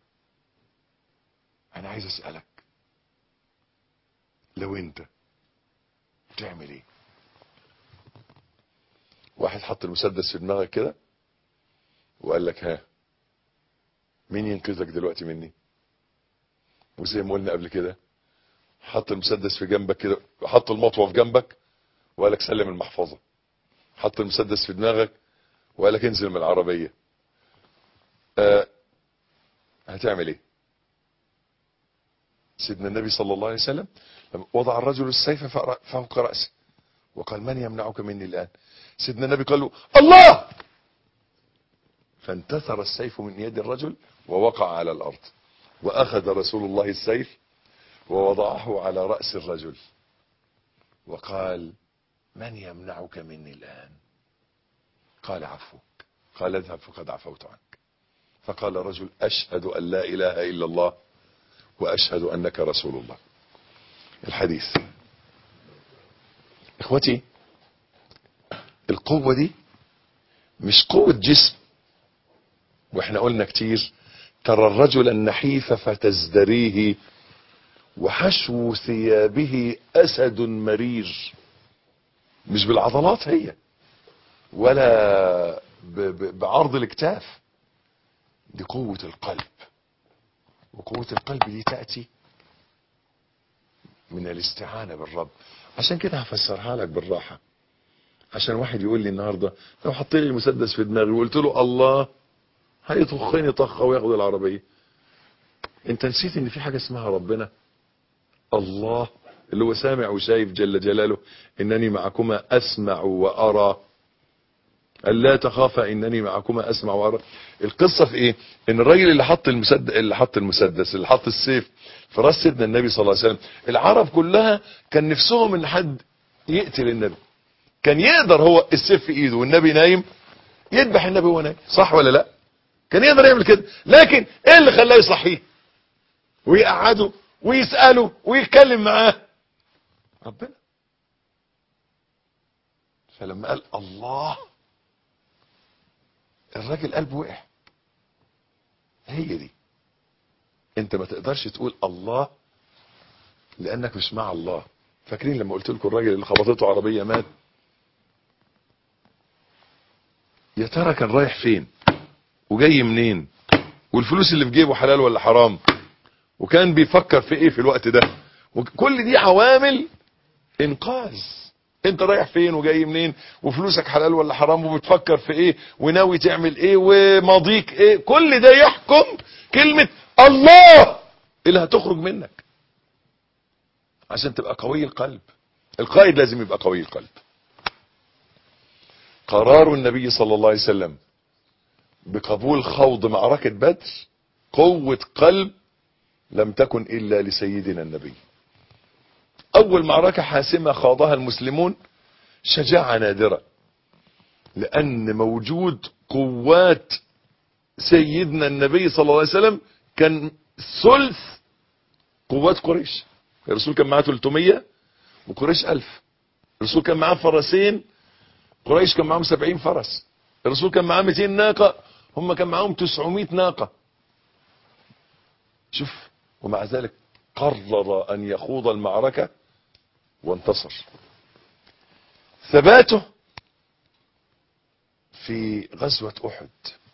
انا عايز اسألك، لو انت تعمل ايه؟ واحد حط المسدس في دماغك كده وقال لك: ها، مين ينقذك دلوقتي مني؟ وزي ما قلنا قبل كده، حط المسدس في جنبك كده، حط المطوه في جنبك وقال لك: سلم المحفظه. حط المسدس في دماغك وقال لك: انزل من العربيه. آه هتعمل ايه؟ سيدنا النبي صلى الله عليه وسلم وضع الرجل السيف فوق رأسه وقال: من يمنعك مني الآن؟ سيدنا النبي قال له: الله! فانتثر السيف من يد الرجل ووقع على الأرض، وأخذ رسول الله السيف ووضعه على رأس الرجل وقال: من يمنعك مني الآن؟ قال: عفوك. قال: اذهب فقد عفوت عنك. فقال الرجل: أشهد أن لا إله إلا الله وأشهد أنك رسول الله. الحديث. إخوتي، القوة دي مش قوة جسم، واحنا قلنا كتير: ترى الرجل النحيف فتزدريه وحشو ثيابه أسد مرير. مش بالعضلات هي، ولا بعرض الاكتاف، دي قوة القلب. وقوة القلب دي تأتي من الاستعانة بالرب. عشان كده هفسرها لك بالراحة، عشان واحد يقول لي النهاردة: لو حط لي المسدس في دماغي وقلت له الله، هيطخني طخة وياخد العربية. انت نسيت ان في حاجة اسمها ربنا الله، اللي هو سامع وشايف جل جلاله. انني معكما اسمع وارى، الا تخافا انني معكما اسمع وارى. القصة في ايه؟ ان الراجل اللي حط المسدس اللي حط المسدس اللي حط السيف في راس سيدنا النبي صلى الله عليه وسلم، العرب كلها كان نفسهم ان حد يقتل النبي. كان يقدر هو السيف في ايده والنبي نايم يذبح النبي وهو نايم، صح ولا لا؟ كان يقدر يعمل كده، لكن ايه اللي خلاه يصحيه ويقعده ويسأله ويتكلم معاه؟ ربنا. فلما قال الله، الراجل قلبه وقع. هي دي، انت ما تقدرش تقول الله لانك مش مع الله. فاكرين لما قلت لكم الراجل اللي خبطته عربية مات؟ يا ترى كان رايح فين وجاي منين، والفلوس اللي في جيبه حلال ولا حرام، وكان بيفكر في ايه في الوقت ده؟ وكل دي عوامل انقاذ. انت رايح فين وجاي منين، وفلوسك حلال ولا حرام، وبتفكر في ايه، وناوي تعمل ايه، وماضيك ايه، كل ده يحكم كلمة الله اللي هتخرج منك عشان تبقى قوي القلب. القائد لازم يبقى قوي القلب. قرار النبي صلى الله عليه وسلم بقبول خوض معركة بدر قوة قلب لم تكن إلا لسيدنا النبي. أول معركة حاسمة خاضها المسلمون شجاعة نادرة، لأن موجود قوات سيدنا النبي صلى الله عليه وسلم كان ثلث قوات قريش. الرسول كان معاه ثلاثمية وقريش ألف. الرسول كان معاه فرسين، قريش كان معاهم سبعين فرس. الرسول كان معاه مئتين ناقة، هم كان معاهم تسعمائة ناقة. شوف، ومع ذلك قرر أن يخوض المعركة وانتصر. ثباته في غزوة أحد.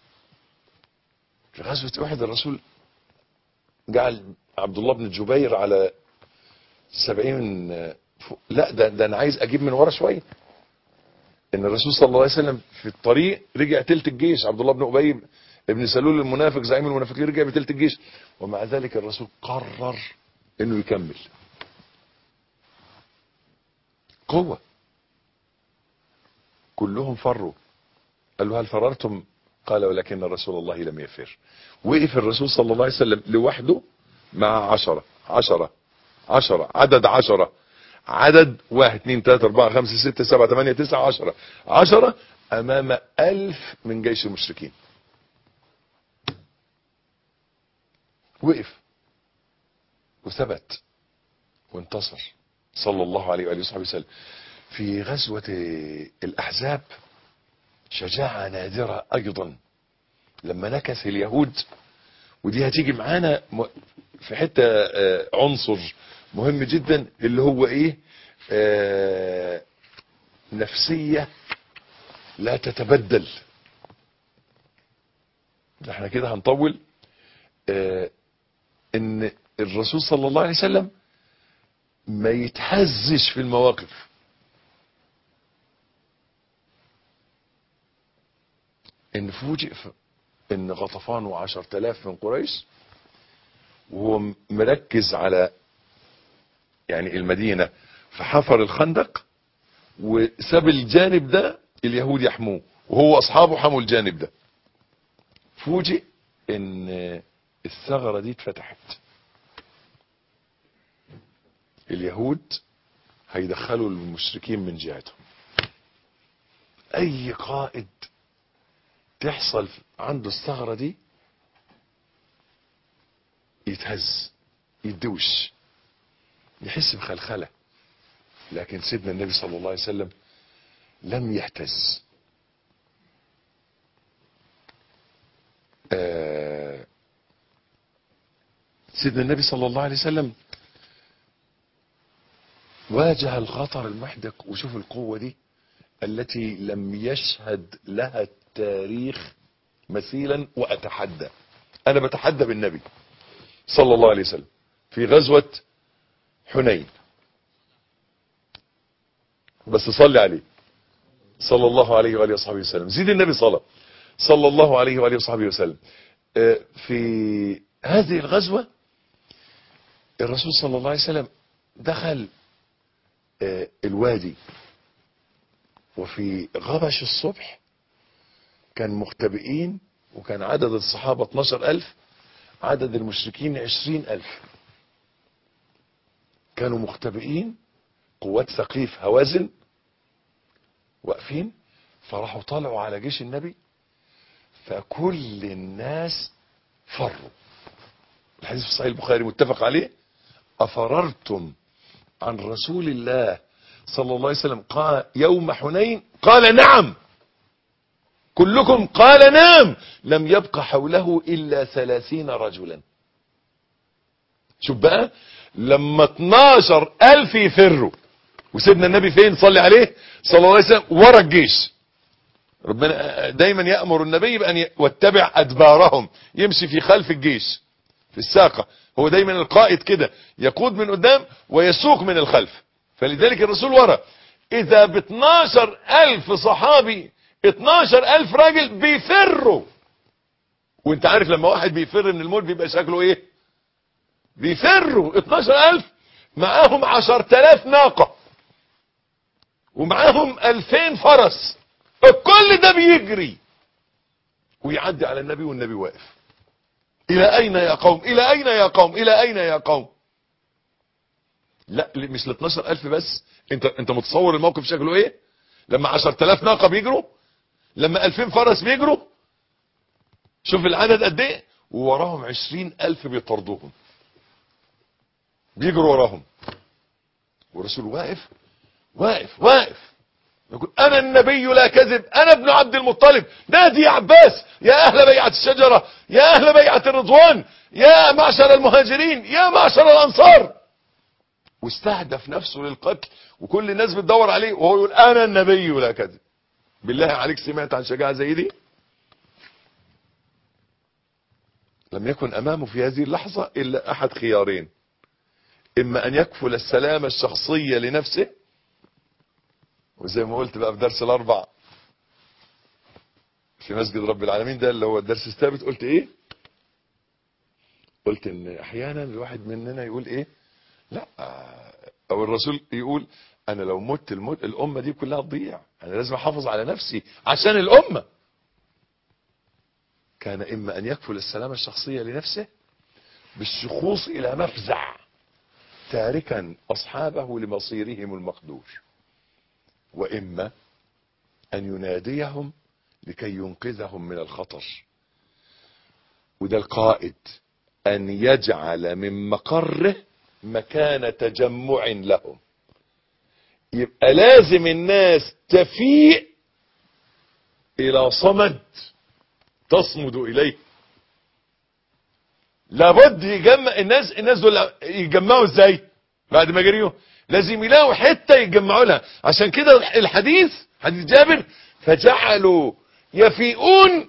في غزوة أحد الرسول جعل عبد الله بن جبير على سبعين فوق. لا ده, ده أنا عايز أجيب من ورا شوية. إن الرسول صلى الله عليه وسلم في الطريق رجع تلت الجيش. عبد الله بن أبي ابن سلول المنافق زعيم المنافقين رجع بتلت الجيش، ومع ذلك الرسول قرر إنه يكمل. قوة. كلهم فروا. قال له: هل فررتم؟ قال: ولكن رسول الله لم يفر. وقف الرسول صلى الله عليه وسلم لوحده مع عشرة عشرة عشرة، عدد عشرة، عدد واحد اتنين تلاتة اربعة خمسة ستة سبعة تمانية تسعة عشرة، عشرة امام الف من جيش المشركين. وقف وثبت وانتصر صلى الله عليه وآله وصحبه وسلم. في غزوة الأحزاب شجاعة نادرة أيضا لما نكث اليهود، ودي هتيجي معانا في حتة عنصر مهم جدا اللي هو ايه، آه نفسية لا تتبدل. احنا كده هنطول. آه ان الرسول صلى الله عليه وسلم ما يتهزش في المواقف. ان فوجئ ان غطفان وعشر تلاف من قريش وهو مركز على يعني المدينة، فحفر الخندق وساب الجانب ده اليهود يحموه وهو اصحابه حموا الجانب ده. فوجئ ان الثغرة دي اتفتحت، اليهود هيدخلوا المشركين من جهتهم. اي قائد تحصل عنده الثغرة دي يتهز، يدوش، يحس بخلخلة. لكن سيدنا النبي صلى الله عليه وسلم لم يهتز. آه سيدنا النبي صلى الله عليه وسلم واجه الخطر المحدق. وشوف القوة دي التي لم يشهد لها التاريخ مثيلا. واتحدى، انا بتحدى بالنبي صلى الله عليه وسلم في غزوة حنين، بس صلي عليه صلى الله عليه وآله وصحبه وسلم. زيد النبي صلى صلى الله عليه وآله وصحبه وسلم. في هذه الغزوة الرسول صلى الله عليه وسلم دخل الوادي، وفي غبش الصبح كان مختبئين، وكان عدد الصحابة اتناشر الف، عدد المشركين عشرين الف، كانوا مختبئين. قوات ثقيف هوازن واقفين، فراحوا طلعوا على جيش النبي، فكل الناس فروا. الحديث في صحيح البخاري متفق عليه: أفررتم عن رسول الله صلى الله عليه وسلم قال يوم حنين؟ قال نعم. كلكم قال نعم. لم يبق حوله إلا ثلاثين رجلا. شوف بقى، لما اتناشر الف يفروا وسيدنا النبي فين صلي عليه صلى الله عليه وسلم؟ ورا الجيش. ربنا دايما يأمر النبي بأن واتبع أدبارهم، يمشي في خلف الجيش في الساقة. هو دايما القائد كده يقود من قدام ويسوق من الخلف. فلذلك الرسول ورا. إذا ب اتناشر الف صحابي، اتناشر الف راجل بيفروا. وانت عارف لما واحد بيفر من الموت بيبقى شكله ايه؟ بيفروا. اتناشر الف معاهم عشر تلاف ناقة ومعاهم الفين فرس، الكل ده بيجري ويعدي على النبي والنبي واقف. الى اين يا قوم؟ الى اين يا قوم؟ الى اين يا قوم؟ لا مش ل اتناشر الف بس. انت انت متصور الموقف شكله ايه لما عشر تلاف ناقة بيجروا، لما الفين فرس بيجروا؟ شوف العدد قد ايه. ووراهم عشرين الف بيطردوهم، بيجروا وراهم، والرسول واقف واقف واقف يقول انا النبي لا كذب، انا ابن عبد المطلب. نادي يا عباس، يا اهل بيعة الشجرة، يا اهل بيعة الرضوان، يا معشر المهاجرين، يا معشر الانصار. واستهدف نفسه للقتل، وكل الناس بتدور عليه وهو يقول انا النبي لا كذب. بالله عليك سمعت عن شجاعة زي دي؟ لم يكن امامه في هذه اللحظة الا احد خيارين: اما ان يكفل السلامة الشخصية لنفسه، وزي ما قلت بقى في درس الاربع في مسجد رب العالمين ده اللي هو الدرس الثابت، قلت ايه؟ قلت ان احيانا الواحد مننا يقول ايه؟ لا، او الرسول يقول انا لو مت الموت الامة دي كلها تضيع، انا لازم احافظ على نفسي عشان الامة. كان اما ان يكفل السلامة الشخصية لنفسه بالشخوص الى مفزع تاركا أصحابه لمصيرهم المقدور، وإما أن يناديهم لكي ينقذهم من الخطر. وده القائد، أن يجعل من مقره مكان تجمع لهم. يبقى لازم الناس تفيء إلى صمد تصمد إليه. لابد يجمع الناس. الناس دول يجمعوا ازاي بعد ما جريوا؟ لازم يلاقوا حتة يتجمعوا لها. عشان كده الحديث حديث جابر، فجعلوا يفيئون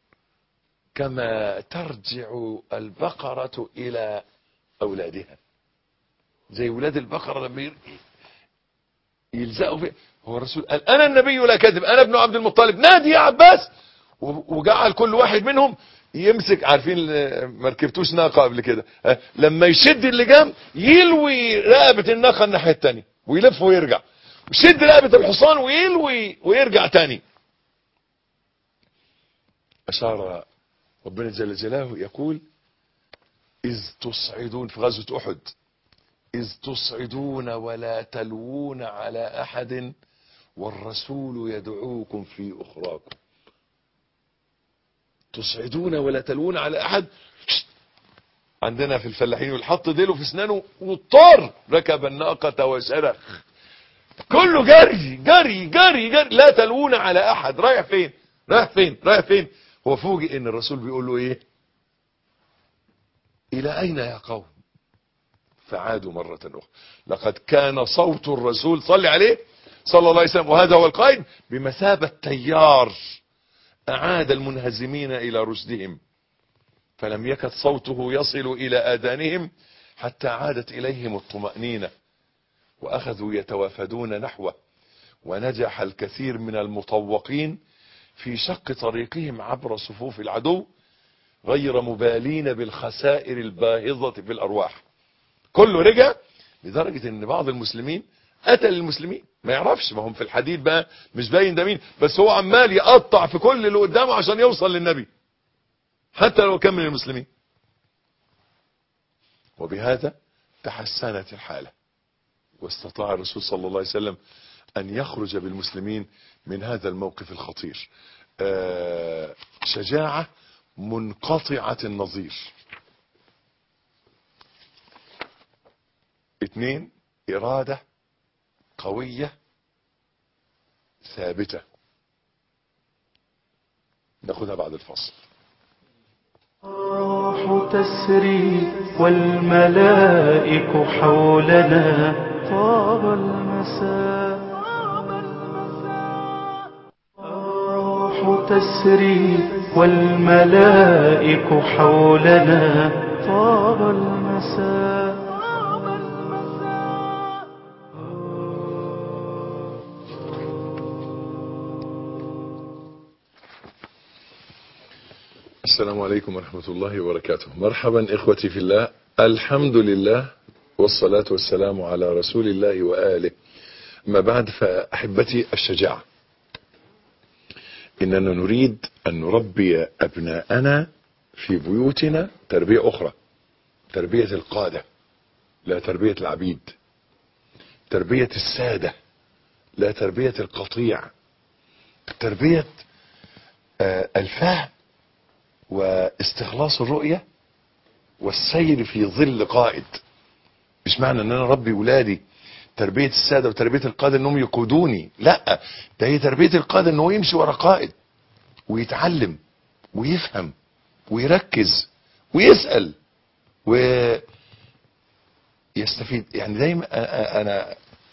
كما ترجع البقرة إلى أولادها. زي ولاد البقرة لما يلزقوا فيه. هو الرسول قال أنا النبي لا كذب، أنا ابن عبد المطلب، نادي يا عباس. وجعل كل واحد منهم يمسك، عارفين ما ركبتوش ناقة قبل كده، لما يشد اللجام يلوي رقبة الناقة الناحية التانية ويلف ويرجع، ويشد رقبة الحصان ويلوي ويرجع تاني. أشار ربنا جل جلاله يقول إذ تصعدون في غزوة أحد، إذ تصعدون ولا تلوون على أحد والرسول يدعوكم في أخراكم. تصعدون ولا تلوون على أحد. عندنا في الفلاحين والحط ديله في اسنانه واضطر ركب الناقة وشرخ، كله جري جري جري جري، لا تلوون على أحد. رايح فين رايح فين رايح فين؟ هو فوجئ ان الرسول بيقول له ايه؟ الى اين يا قوم؟ فعادوا مرة اخرى. لقد كان صوت الرسول صلى عليه صلى الله عليه وسلم، وهذا هو القائد، بمثابة تيار اعاد المنهزمين الى رشدهم، فلم يكد صوته يصل الى اذانهم حتى عادت اليهم الطمأنينة واخذوا يتوافدون نحوه. ونجح الكثير من المطوقين في شق طريقهم عبر صفوف العدو غير مبالين بالخسائر الباهظة في الارواح. كله رجع، لدرجة ان بعض المسلمين قتل المسلمين، ما يعرفش، ما هم في الحديد بقى مش باين ده مين، بس هو عمال يقطع في كل اللي قدامه عشان يوصل للنبي حتى لو كان من المسلمين. وبهذا تحسنت الحالة، واستطاع الرسول صلى الله عليه وسلم ان يخرج بالمسلمين من هذا الموقف الخطير. آه شجاعة منقطعة النظير. اثنين، ارادة قوية ثابتة. ناخدها بعد الفصل. الروح تسري والملائك حولنا، طاب المساء. الروح تسري والملائك حولنا، طاب المساء. السلام عليكم ورحمة الله وبركاته. مرحبا إخوتي في الله، الحمد لله والصلاة والسلام على رسول الله وآله. ما بعد، فأحبتي الشجاعة، إننا نريد أن نربي أبناءنا في بيوتنا تربية أخرى، تربية القادة لا تربية العبيد، تربية السادة لا تربية القطيع، تربية آه الفهم واستخلاص الرؤية والسير في ظل قائد. مش معنى ان انا ربي ولادي تربية السادة وتربية القادة انهم يقودوني، لا، ده هي تربية القادة انه يمشي ورا قائد ويتعلم ويفهم ويركز ويسأل ويستفيد. يعني دايما انا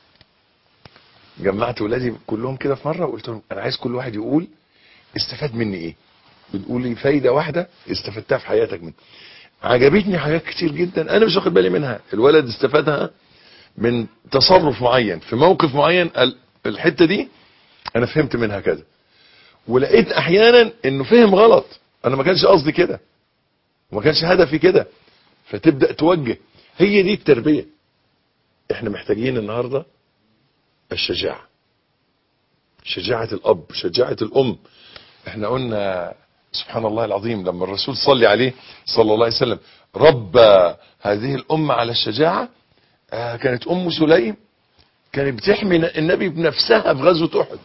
جمعت ولادي كلهم كده في مرة وقلت لهم انا عايز كل واحد يقول استفاد مني ايه، بتقول لي فايدة واحدة استفدتها في حياتك منه. عجبتني حاجات كتير جدا انا مش واخد بالي منها، الولد استفادها من تصرف معين في موقف معين، الحتة دي انا فهمت منها كذا، ولقيت احيانا انه فهم غلط، انا ما كانش قصدي كده وما كانش هدفي كده، فتبدأ توجه. هي دي التربية. احنا محتاجين النهاردة الشجاعة، شجاعة الاب، شجاعة الام. احنا قلنا سبحان الله العظيم لما الرسول صلى عليه صلى الله عليه وسلم ربى هذه الأمة على الشجاعة، آه كانت ام سليم كانت بتحمي النبي بنفسها في غزوة احد،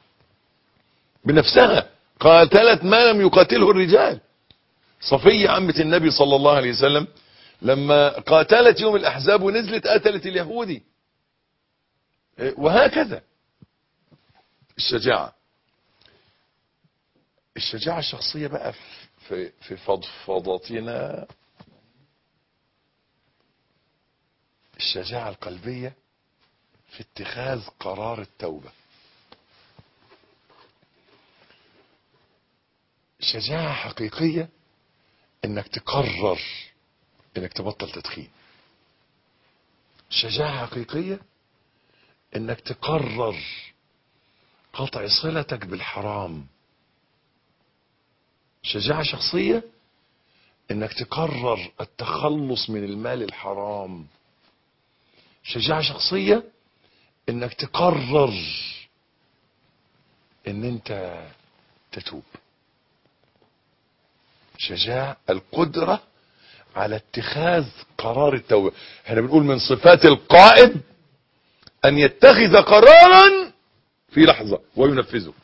بنفسها قاتلت ما لم يقاتله الرجال. صفية عمة النبي صلى الله عليه وسلم لما قاتلت يوم الاحزاب ونزلت قتلت اليهودي. وهكذا الشجاعة. الشجاعة الشخصية بقى في في فضفضتنا. الشجاعة القلبية في اتخاذ قرار التوبة. شجاعة حقيقية انك تقرر انك تبطل تدخين. شجاعة حقيقية انك تقرر قطع صلتك بالحرام. شجاعة شخصية انك تقرر التخلص من المال الحرام. شجاعة شخصية انك تقرر ان انت تتوب. شجاعة القدرة على اتخاذ قرار التوبة. احنا بنقول من صفات القائد ان يتخذ قرارا في لحظة وينفذه.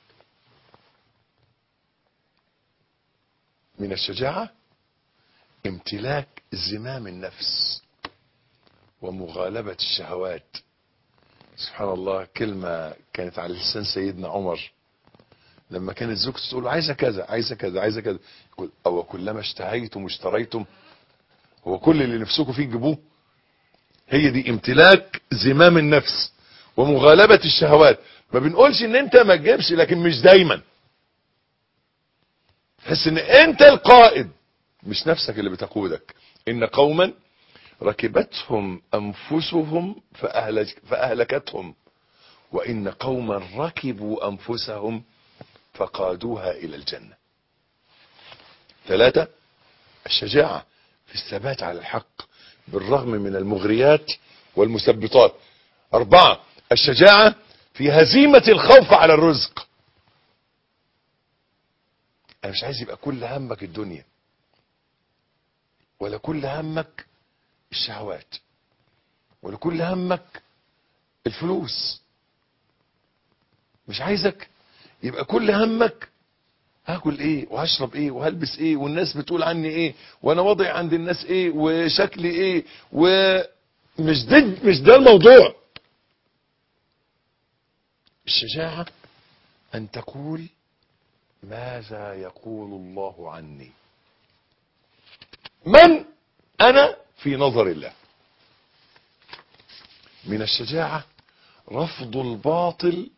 من الشجاعة امتلاك زمام النفس ومغالبة الشهوات. سبحان الله، كلمة كانت على لسان سيدنا عمر لما كانت زوجته تقول عايزة كذا عايزة كذا عايزة كذا، يقول او كلما اشتهيتم اشتريتم، هو كل اللي نفسكم فيه تجيبوه. هي دي امتلاك زمام النفس ومغالبة الشهوات. ما بنقولش ان انت ما تجيبش، لكن مش دايما. تحس ان انت القائد مش نفسك اللي بتقودك. ان قوما ركبتهم انفسهم فأهلك فأهلكتهم، وان قوما ركبوا انفسهم فقادوها الى الجنة. ثلاثة، الشجاعة في الثبات على الحق بالرغم من المغريات والمثبطات. أربعة، الشجاعة في هزيمة الخوف على الرزق. أنا مش عايز يبقى كل همك الدنيا، ولا كل همك الشهوات، ولا كل همك الفلوس. مش عايزك يبقى كل همك هاكل ايه وهشرب ايه وهلبس ايه والناس بتقول عني ايه وانا وضعي عند الناس ايه وشكلي ايه. ومش ده مش ده الموضوع. الشجاعة ان تقول ماذا يقول الله عني، من انا في نظر الله. من الشجاعة رفض الباطل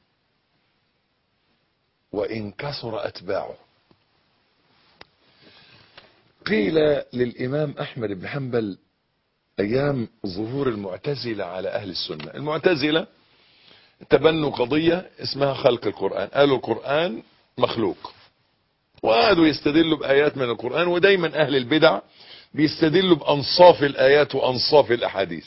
وان كثر اتباعه. قيل للامام احمد بن حنبل ايام ظهور المعتزلة على اهل السنة، المعتزلة تبنوا قضية اسمها خلق القرآن، قالوا القرآن مخلوق، وقعدوا يستدلوا بآيات من القرآن. ودايما اهل البدع بيستدلوا بانصاف الايات وانصاف الاحاديث.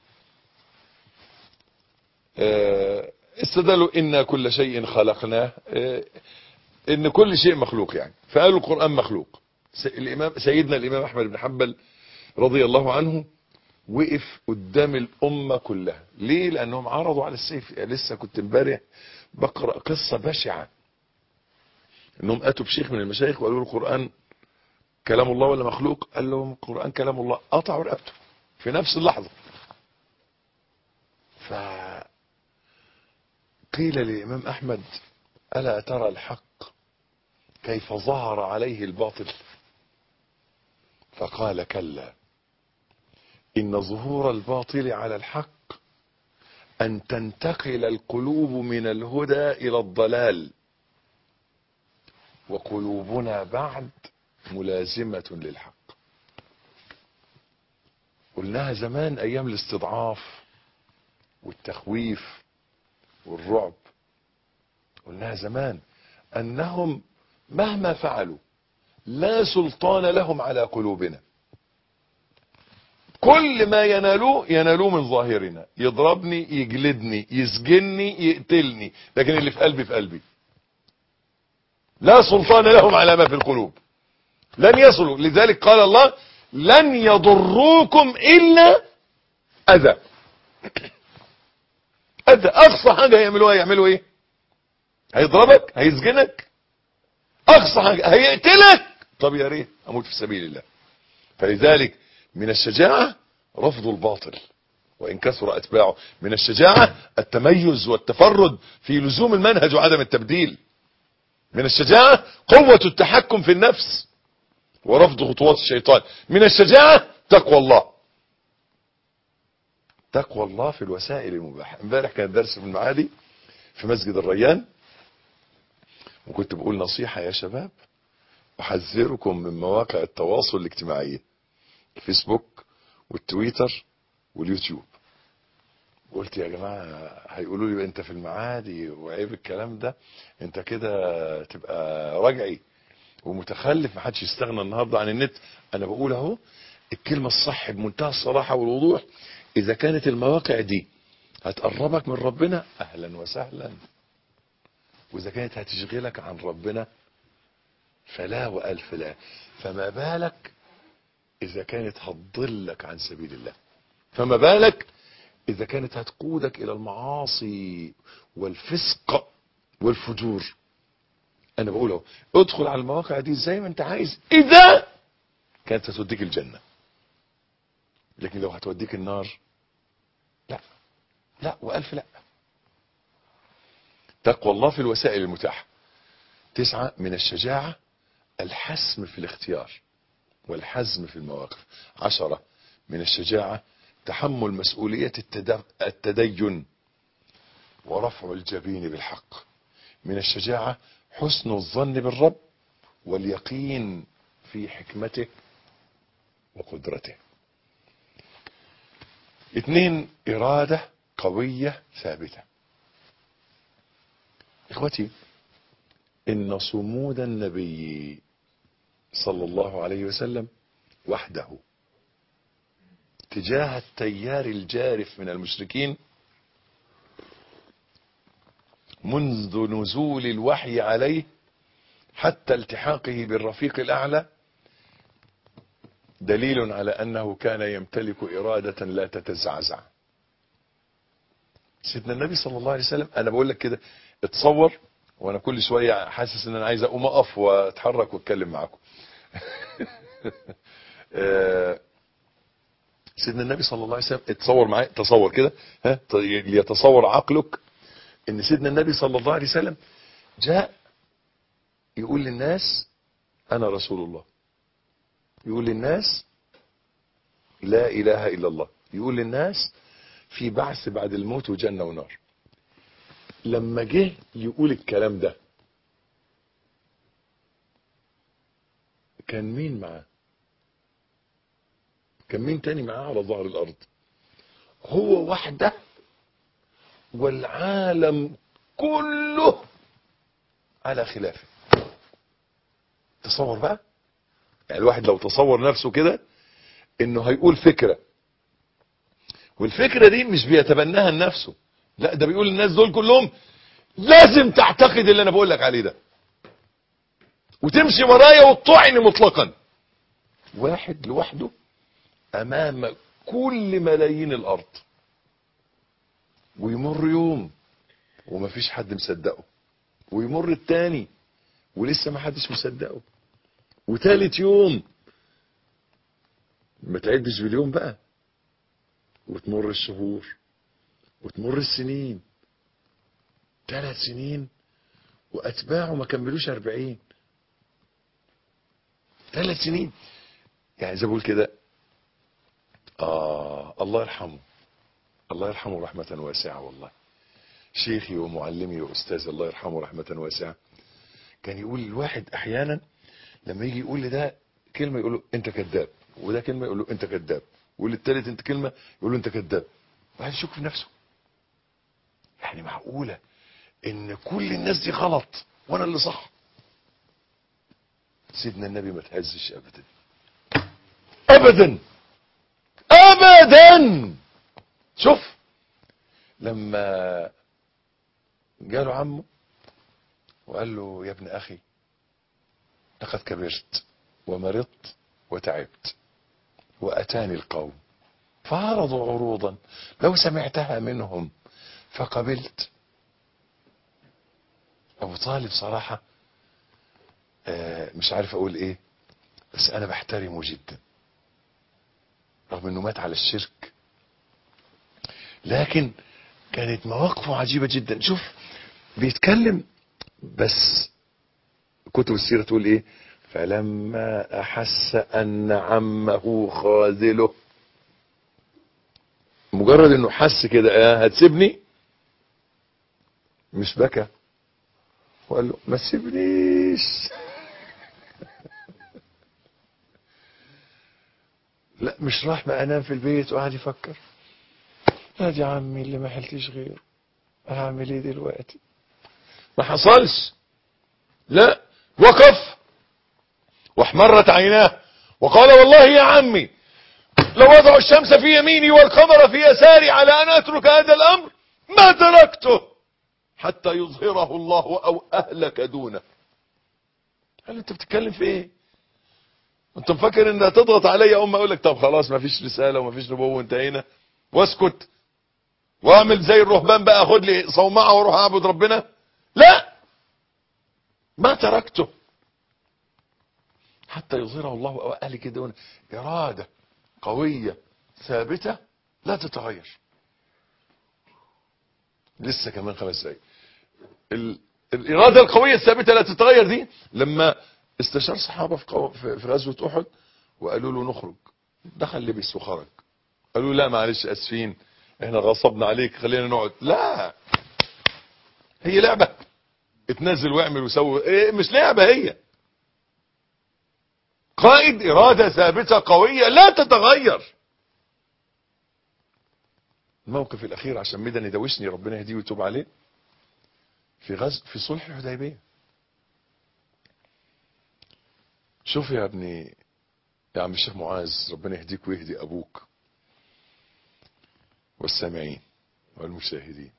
استدلوا ان كل شيء خلقناه، ان كل شيء مخلوق يعني، فقالوا القرآن مخلوق. الامام سيدنا الامام احمد بن حنبل رضي الله عنه وقف قدام الامة كلها. ليه؟ لانهم عرضوا على السيف. لسه كنت امبارح بقرأ قصة بشعة، انهم اتوا بشيخ من المشايخ وقالوا له القرآن كلام الله ولا مخلوق؟ قال لهم القرآن كلام الله، قطعوا رقبته في نفس اللحظة. فقيل للامام احمد الا ترى الحق كيف ظهر عليه الباطل؟ فقال كلا، ان ظهور الباطل على الحق ان تنتقل القلوب من الهدى الى الضلال، وقلوبنا بعد ملازمة للحق. قلناها زمان ايام الاستضعاف والتخويف والرعب. قلناها زمان انهم مهما فعلوا لا سلطان لهم على قلوبنا. كل ما ينالوه ينالوه من ظاهرنا، يضربني يجلدني يسجنني يقتلني، لكن اللي في قلبي في قلبي. لا سلطان لهم على ما في القلوب، لن يصلوا. لذلك قال الله لن يضروكم إلا اذى اذى اقصى حاجة هيعملوها يعملوا ايه؟ هيضربك، هيسجنك، اقصى حاجة هيقتلك. طب يا ريت اموت في سبيل الله. فلذلك من الشجاعة رفض الباطل وان كثر اتباعه. من الشجاعة التميز والتفرد في لزوم المنهج وعدم التبديل. من الشجاعة قوة التحكم في النفس ورفض خطوات الشيطان. من الشجاعة تقوى الله. تقوى الله في الوسائل المباحة. امبارح كان درس في المعادي في مسجد الريان، وكنت بقول نصيحة يا شباب، احذركم من مواقع التواصل الاجتماعي، الفيسبوك والتويتر واليوتيوب. قلت يا جماعة هيقولوا لي انت في المعادي وعيب الكلام ده، انت كده تبقى رجعي ومتخلف، محدش يستغنى النهاردة عن النت. انا بقول اهو الكلمة الصح بمنتهى الصراحة والوضوح. اذا كانت المواقع دي هتقربك من ربنا اهلا وسهلا، واذا كانت هتشغلك عن ربنا فلا والف لا. فما بالك اذا كانت هتضلك عن سبيل الله، فما بالك اذا كانت هتقودك الى المعاصي والفسق والفجور. انا بقوله ادخل على المواقع دي زي ما انت عايز اذا كانت هتوديك الجنة، لكن لو هتوديك النار لا لا والف لا. تقوى الله في الوسائل المتاحة. تسعة من الشجاعة الحسم في الاختيار والحزم في المواقف. عشرة من الشجاعة تحمل مسؤولية التدين ورفع الجبين بالحق. من الشجاعة حسن الظن بالرب واليقين في حكمته وقدرته. اثنين إرادة قوية ثابتة. إخوتي إن صمود النبي صلى الله عليه وسلم وحده تجاه التيار الجارف من المشركين منذ نزول الوحي عليه حتى التحاقه بالرفيق الأعلى دليل على أنه كان يمتلك إرادة لا تتزعزع. سيدنا النبي صلى الله عليه وسلم، أنا بقول لك كده اتصور، وأنا كل شوية حاسس أن أنا عايز أقوم أقف وأتحرك وأتكلم معكم. سيدنا النبي صلى الله عليه وسلم اتصور معايا، تصور كده، ها ليتصور عقلك ان سيدنا النبي صلى الله عليه وسلم جاء يقول للناس انا رسول الله، يقول للناس لا اله الا الله، يقول للناس في بعث بعد الموت وجنة ونار. لما جه يقول الكلام ده كان مين معاه؟ كان مين تاني معاه على ظهر الارض؟ هو وحده والعالم كله على خلافه. تصور بقى، يعني الواحد لو تصور نفسه كده انه هيقول فكرة، والفكرة دي مش بيتبناها لنفسه، لا ده بيقول للناس دول كلهم لازم تعتقد اللي انا بقول لك عليه ده وتمشي ورايا وتطعني مطلقا. واحد لوحده امام كل ملايين الارض، ويمر يوم ومفيش حد مصدقه، ويمر التاني ولسه ما حدش مصدقه، وتالت يوم ما تعدش باليوم بقى، وتمر الشهور وتمر السنين، ثلاث سنين واتباعه ما كملوش اربعين. ثلاث سنين يعني زي بقول كده آه الله يرحمه، الله يرحمه رحمة واسعة. والله شيخي ومعلمي وأستاذي الله يرحمه رحمة واسعة كان يقول الواحد أحيانا لما يجي يقول لي ده كلمة يقول له أنت كذاب، وده كلمة يقول له أنت كذاب، واللي التالت أنت كلمة يقول له أنت كذاب، وعايز يشك في نفسه. يعني معقولة إن كل الناس دي غلط وأنا اللي صح؟ سيدنا النبي ما تهزش أبدا أبدا أبدا. شوف لما جاله عمه وقال له يا ابن أخي لقد كبرت ومرضت وتعبت وأتاني القوم فعرضوا عروضا لو سمعتها منهم فقبلت. ابو طالب صراحة آه مش عارف اقول ايه، بس انا بحترمه جدا رغم انه مات على الشرك، لكن كانت مواقفه عجيبة جدا. شوف بيتكلم، بس كتب السيرة تقول ايه؟ فلما احس ان عمه خاذله، مجرد انه حس كده اه هتسيبني، مش بكى وقال له ما تسيبنيش. لا مش راح بقى انام في البيت وقعد يفكر ادي عمي اللي ما حلتيش غيره هعمل ايه دلوقتي. ما حصلش، لا وقف واحمرت عيناه وقال والله يا عمي لو وضعوا الشمس في يميني والقمر في يساري على ان اترك هذا الامر ما تركته حتى يظهره الله او اهلك دونه. قال انت بتتكلم في ايه؟ انت مفكر ان هتضغط عليا ام اقول لك طب خلاص ما فيش رساله وما فيش نبوه وانتهينا واسكت واعمل زي الرهبان بقى اخد لي صومعه واروح اعبد ربنا؟ لا، ما تركته حتى يظهره الله او اهلك دونه. اراده قويه ثابته لا تتغير. لسه كمان خمس دقايق. ال... الاراده القويه الثابته لا تتغير دي لما استشار صحابه في, قو... في غزوه احد وقالوا له نخرج، دخل لبس وخرج. قالوا لا معلش اسفين احنا غصبنا عليك خلينا نقعد. لا هي لعبه، اتنزل واعمل وسوي ايه، مش لعبه هي. قائد اراده ثابته قويه لا تتغير. الموقف الاخير عشان مدني دوشني ربنا يهديه ويتوب عليه، في غزو في صلح الحديبيه. شوف يا ابني يا عم الشيخ معاذ ربنا يهديك ويهدي ابوك والسامعين والمشاهدين،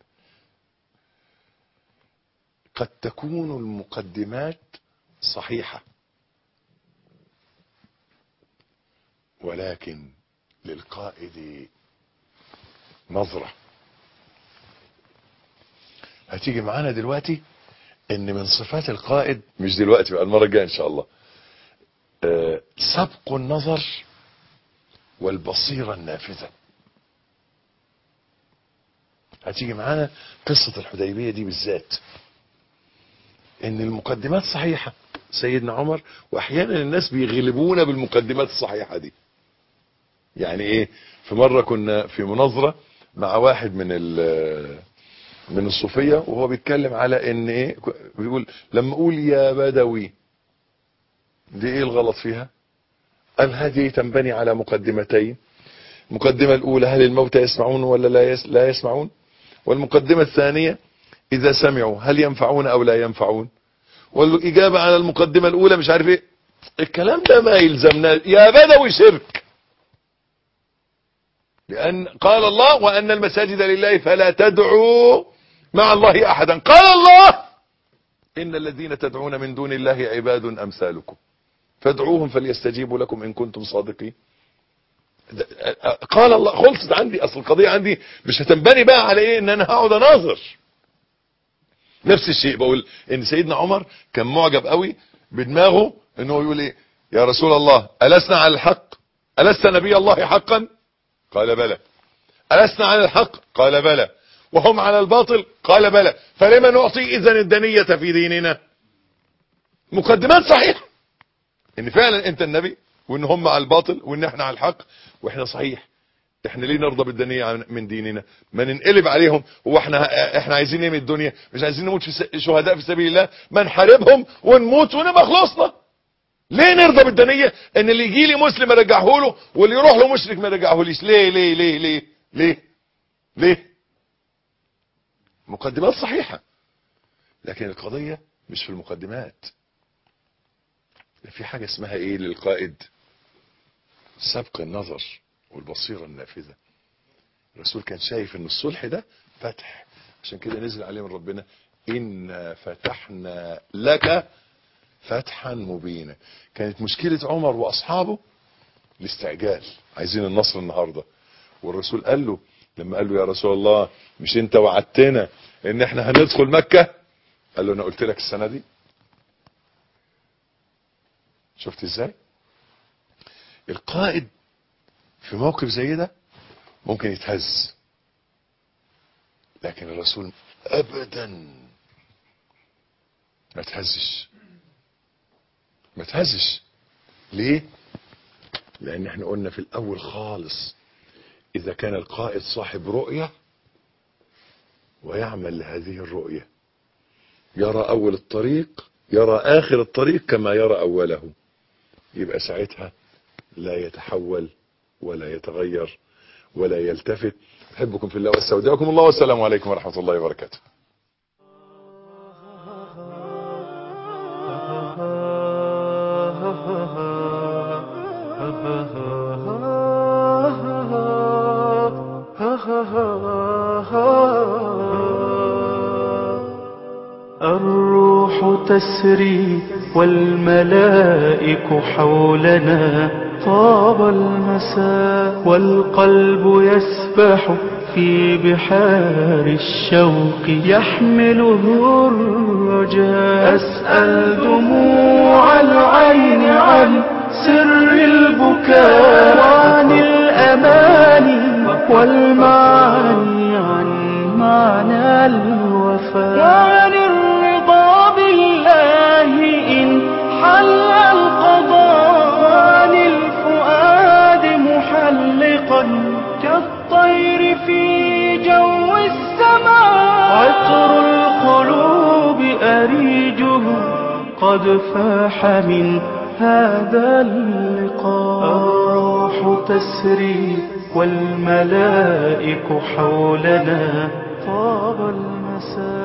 قد تكون المقدمات صحيحة ولكن للقائد نظرة. هتيجي معانا دلوقتي ان من صفات القائد، مش دلوقتي بقى المرة الجاية ان شاء الله، أه سبق النظر والبصيرة النافذة. هتيجي معانا قصة الحديبية دي بالذات، ان المقدمات صحيحة سيدنا عمر، واحيانا الناس بيغلبونا بالمقدمات الصحيحة دي. يعني ايه؟ في مرة كنا في مناظرة مع واحد من من الصوفية وهو بيتكلم على ان ايه، بيقول لما اقول يا بدوي دي ايه الغلط فيها؟ قال هذه تنبني على مقدمتين. المقدمة الاولى هل الموتى يسمعون ولا لا يس لا يسمعون، والمقدمة الثانية اذا سمعوا هل ينفعون او لا ينفعون. والاجابة على المقدمة الاولى مش عارف ايه. الكلام ده ما يلزمنا يا بدوي شرك، لان قال الله وان المساجد لله فلا تدعوا مع الله احدا. قال الله ان الذين تدعون من دون الله عباد امثالكم فادعوهم فليستجيبوا لكم ان كنتم صادقين. قال الله، خلصت عندي. اصل القضية عندي مش هتنبني بقى على ايه ان انا هقعد اناظر. نفس الشيء بقول ان سيدنا عمر كان معجب قوي بدماغه انه يقول ايه يا رسول الله ألسنا على الحق؟ ألست نبي الله حقا؟ قال بلى. ألسنا على الحق؟ قال بلى. وهم على الباطل؟ قال بلى. فلما نعطي اذن الدنية في ديننا؟ مقدمات صحيحة ان فعلا انت النبي وان هم على الباطل وان احنا على الحق واحنا صحيح. احنا ليه نرضى بالدنيا من ديننا؟ ما ننقلب عليهم. هو احنا احنا عايزين ايه من الدنيا؟ مش عايزين نموت في شهداء في سبيل الله؟ ما نحاربهم ونموت ونبقى خلصنا. ليه نرضى بالدنيا ان اللي يجي لي مسلم ارجعه له واللي يروح له مشرك ما يرجعهوليش؟ ليه ليه ليه ليه ليه ليه؟ مقدمات صحيحة، لكن القضية مش في المقدمات. في حاجة اسمها ايه للقائد؟ سبق النظر والبصيرة النافذة. الرسول كان شايف ان الصلح ده فتح، عشان كده نزل عليه من ربنا إنا فتحنا لك فتحا مبينا. كانت مشكلة عمر واصحابه الاستعجال، عايزين النصر النهاردة. والرسول قال له لما قال له يا رسول الله مش انت وعدتنا ان احنا هندخل مكة؟ قال له انا قلت لك السنة دي. شفت ازاي القائد في موقف زي ده ممكن يتهز، لكن الرسول ابدا ما تهزش ما تهزش. ليه؟ لان احنا قلنا في الاول خالص اذا كان القائد صاحب رؤية ويعمل لهذه الرؤية، يرى اول الطريق يرى اخر الطريق كما يرى اوله، يبقى ساعتها لا يتحول ولا يتغير ولا يلتفت. احبكم في الله واستودعكم الله، والسلام عليكم ورحمة الله وبركاته. الروح تسري والملائك حولنا، طاب المساء والقلب يسبح في بحار الشوق يحمله الرجاء. أسأل دموع العين عن سر البكاء وعن الأماني والمعاني عن معنى الوفاء، وعن الرضا بالله إن حل القضاء، وعن الفؤاد محلقا كالطير في جو السماء. عطر القلوب أريجه قد فاح من هذا اللقاء. الروح تسري والملائك حولنا، طاب المساء.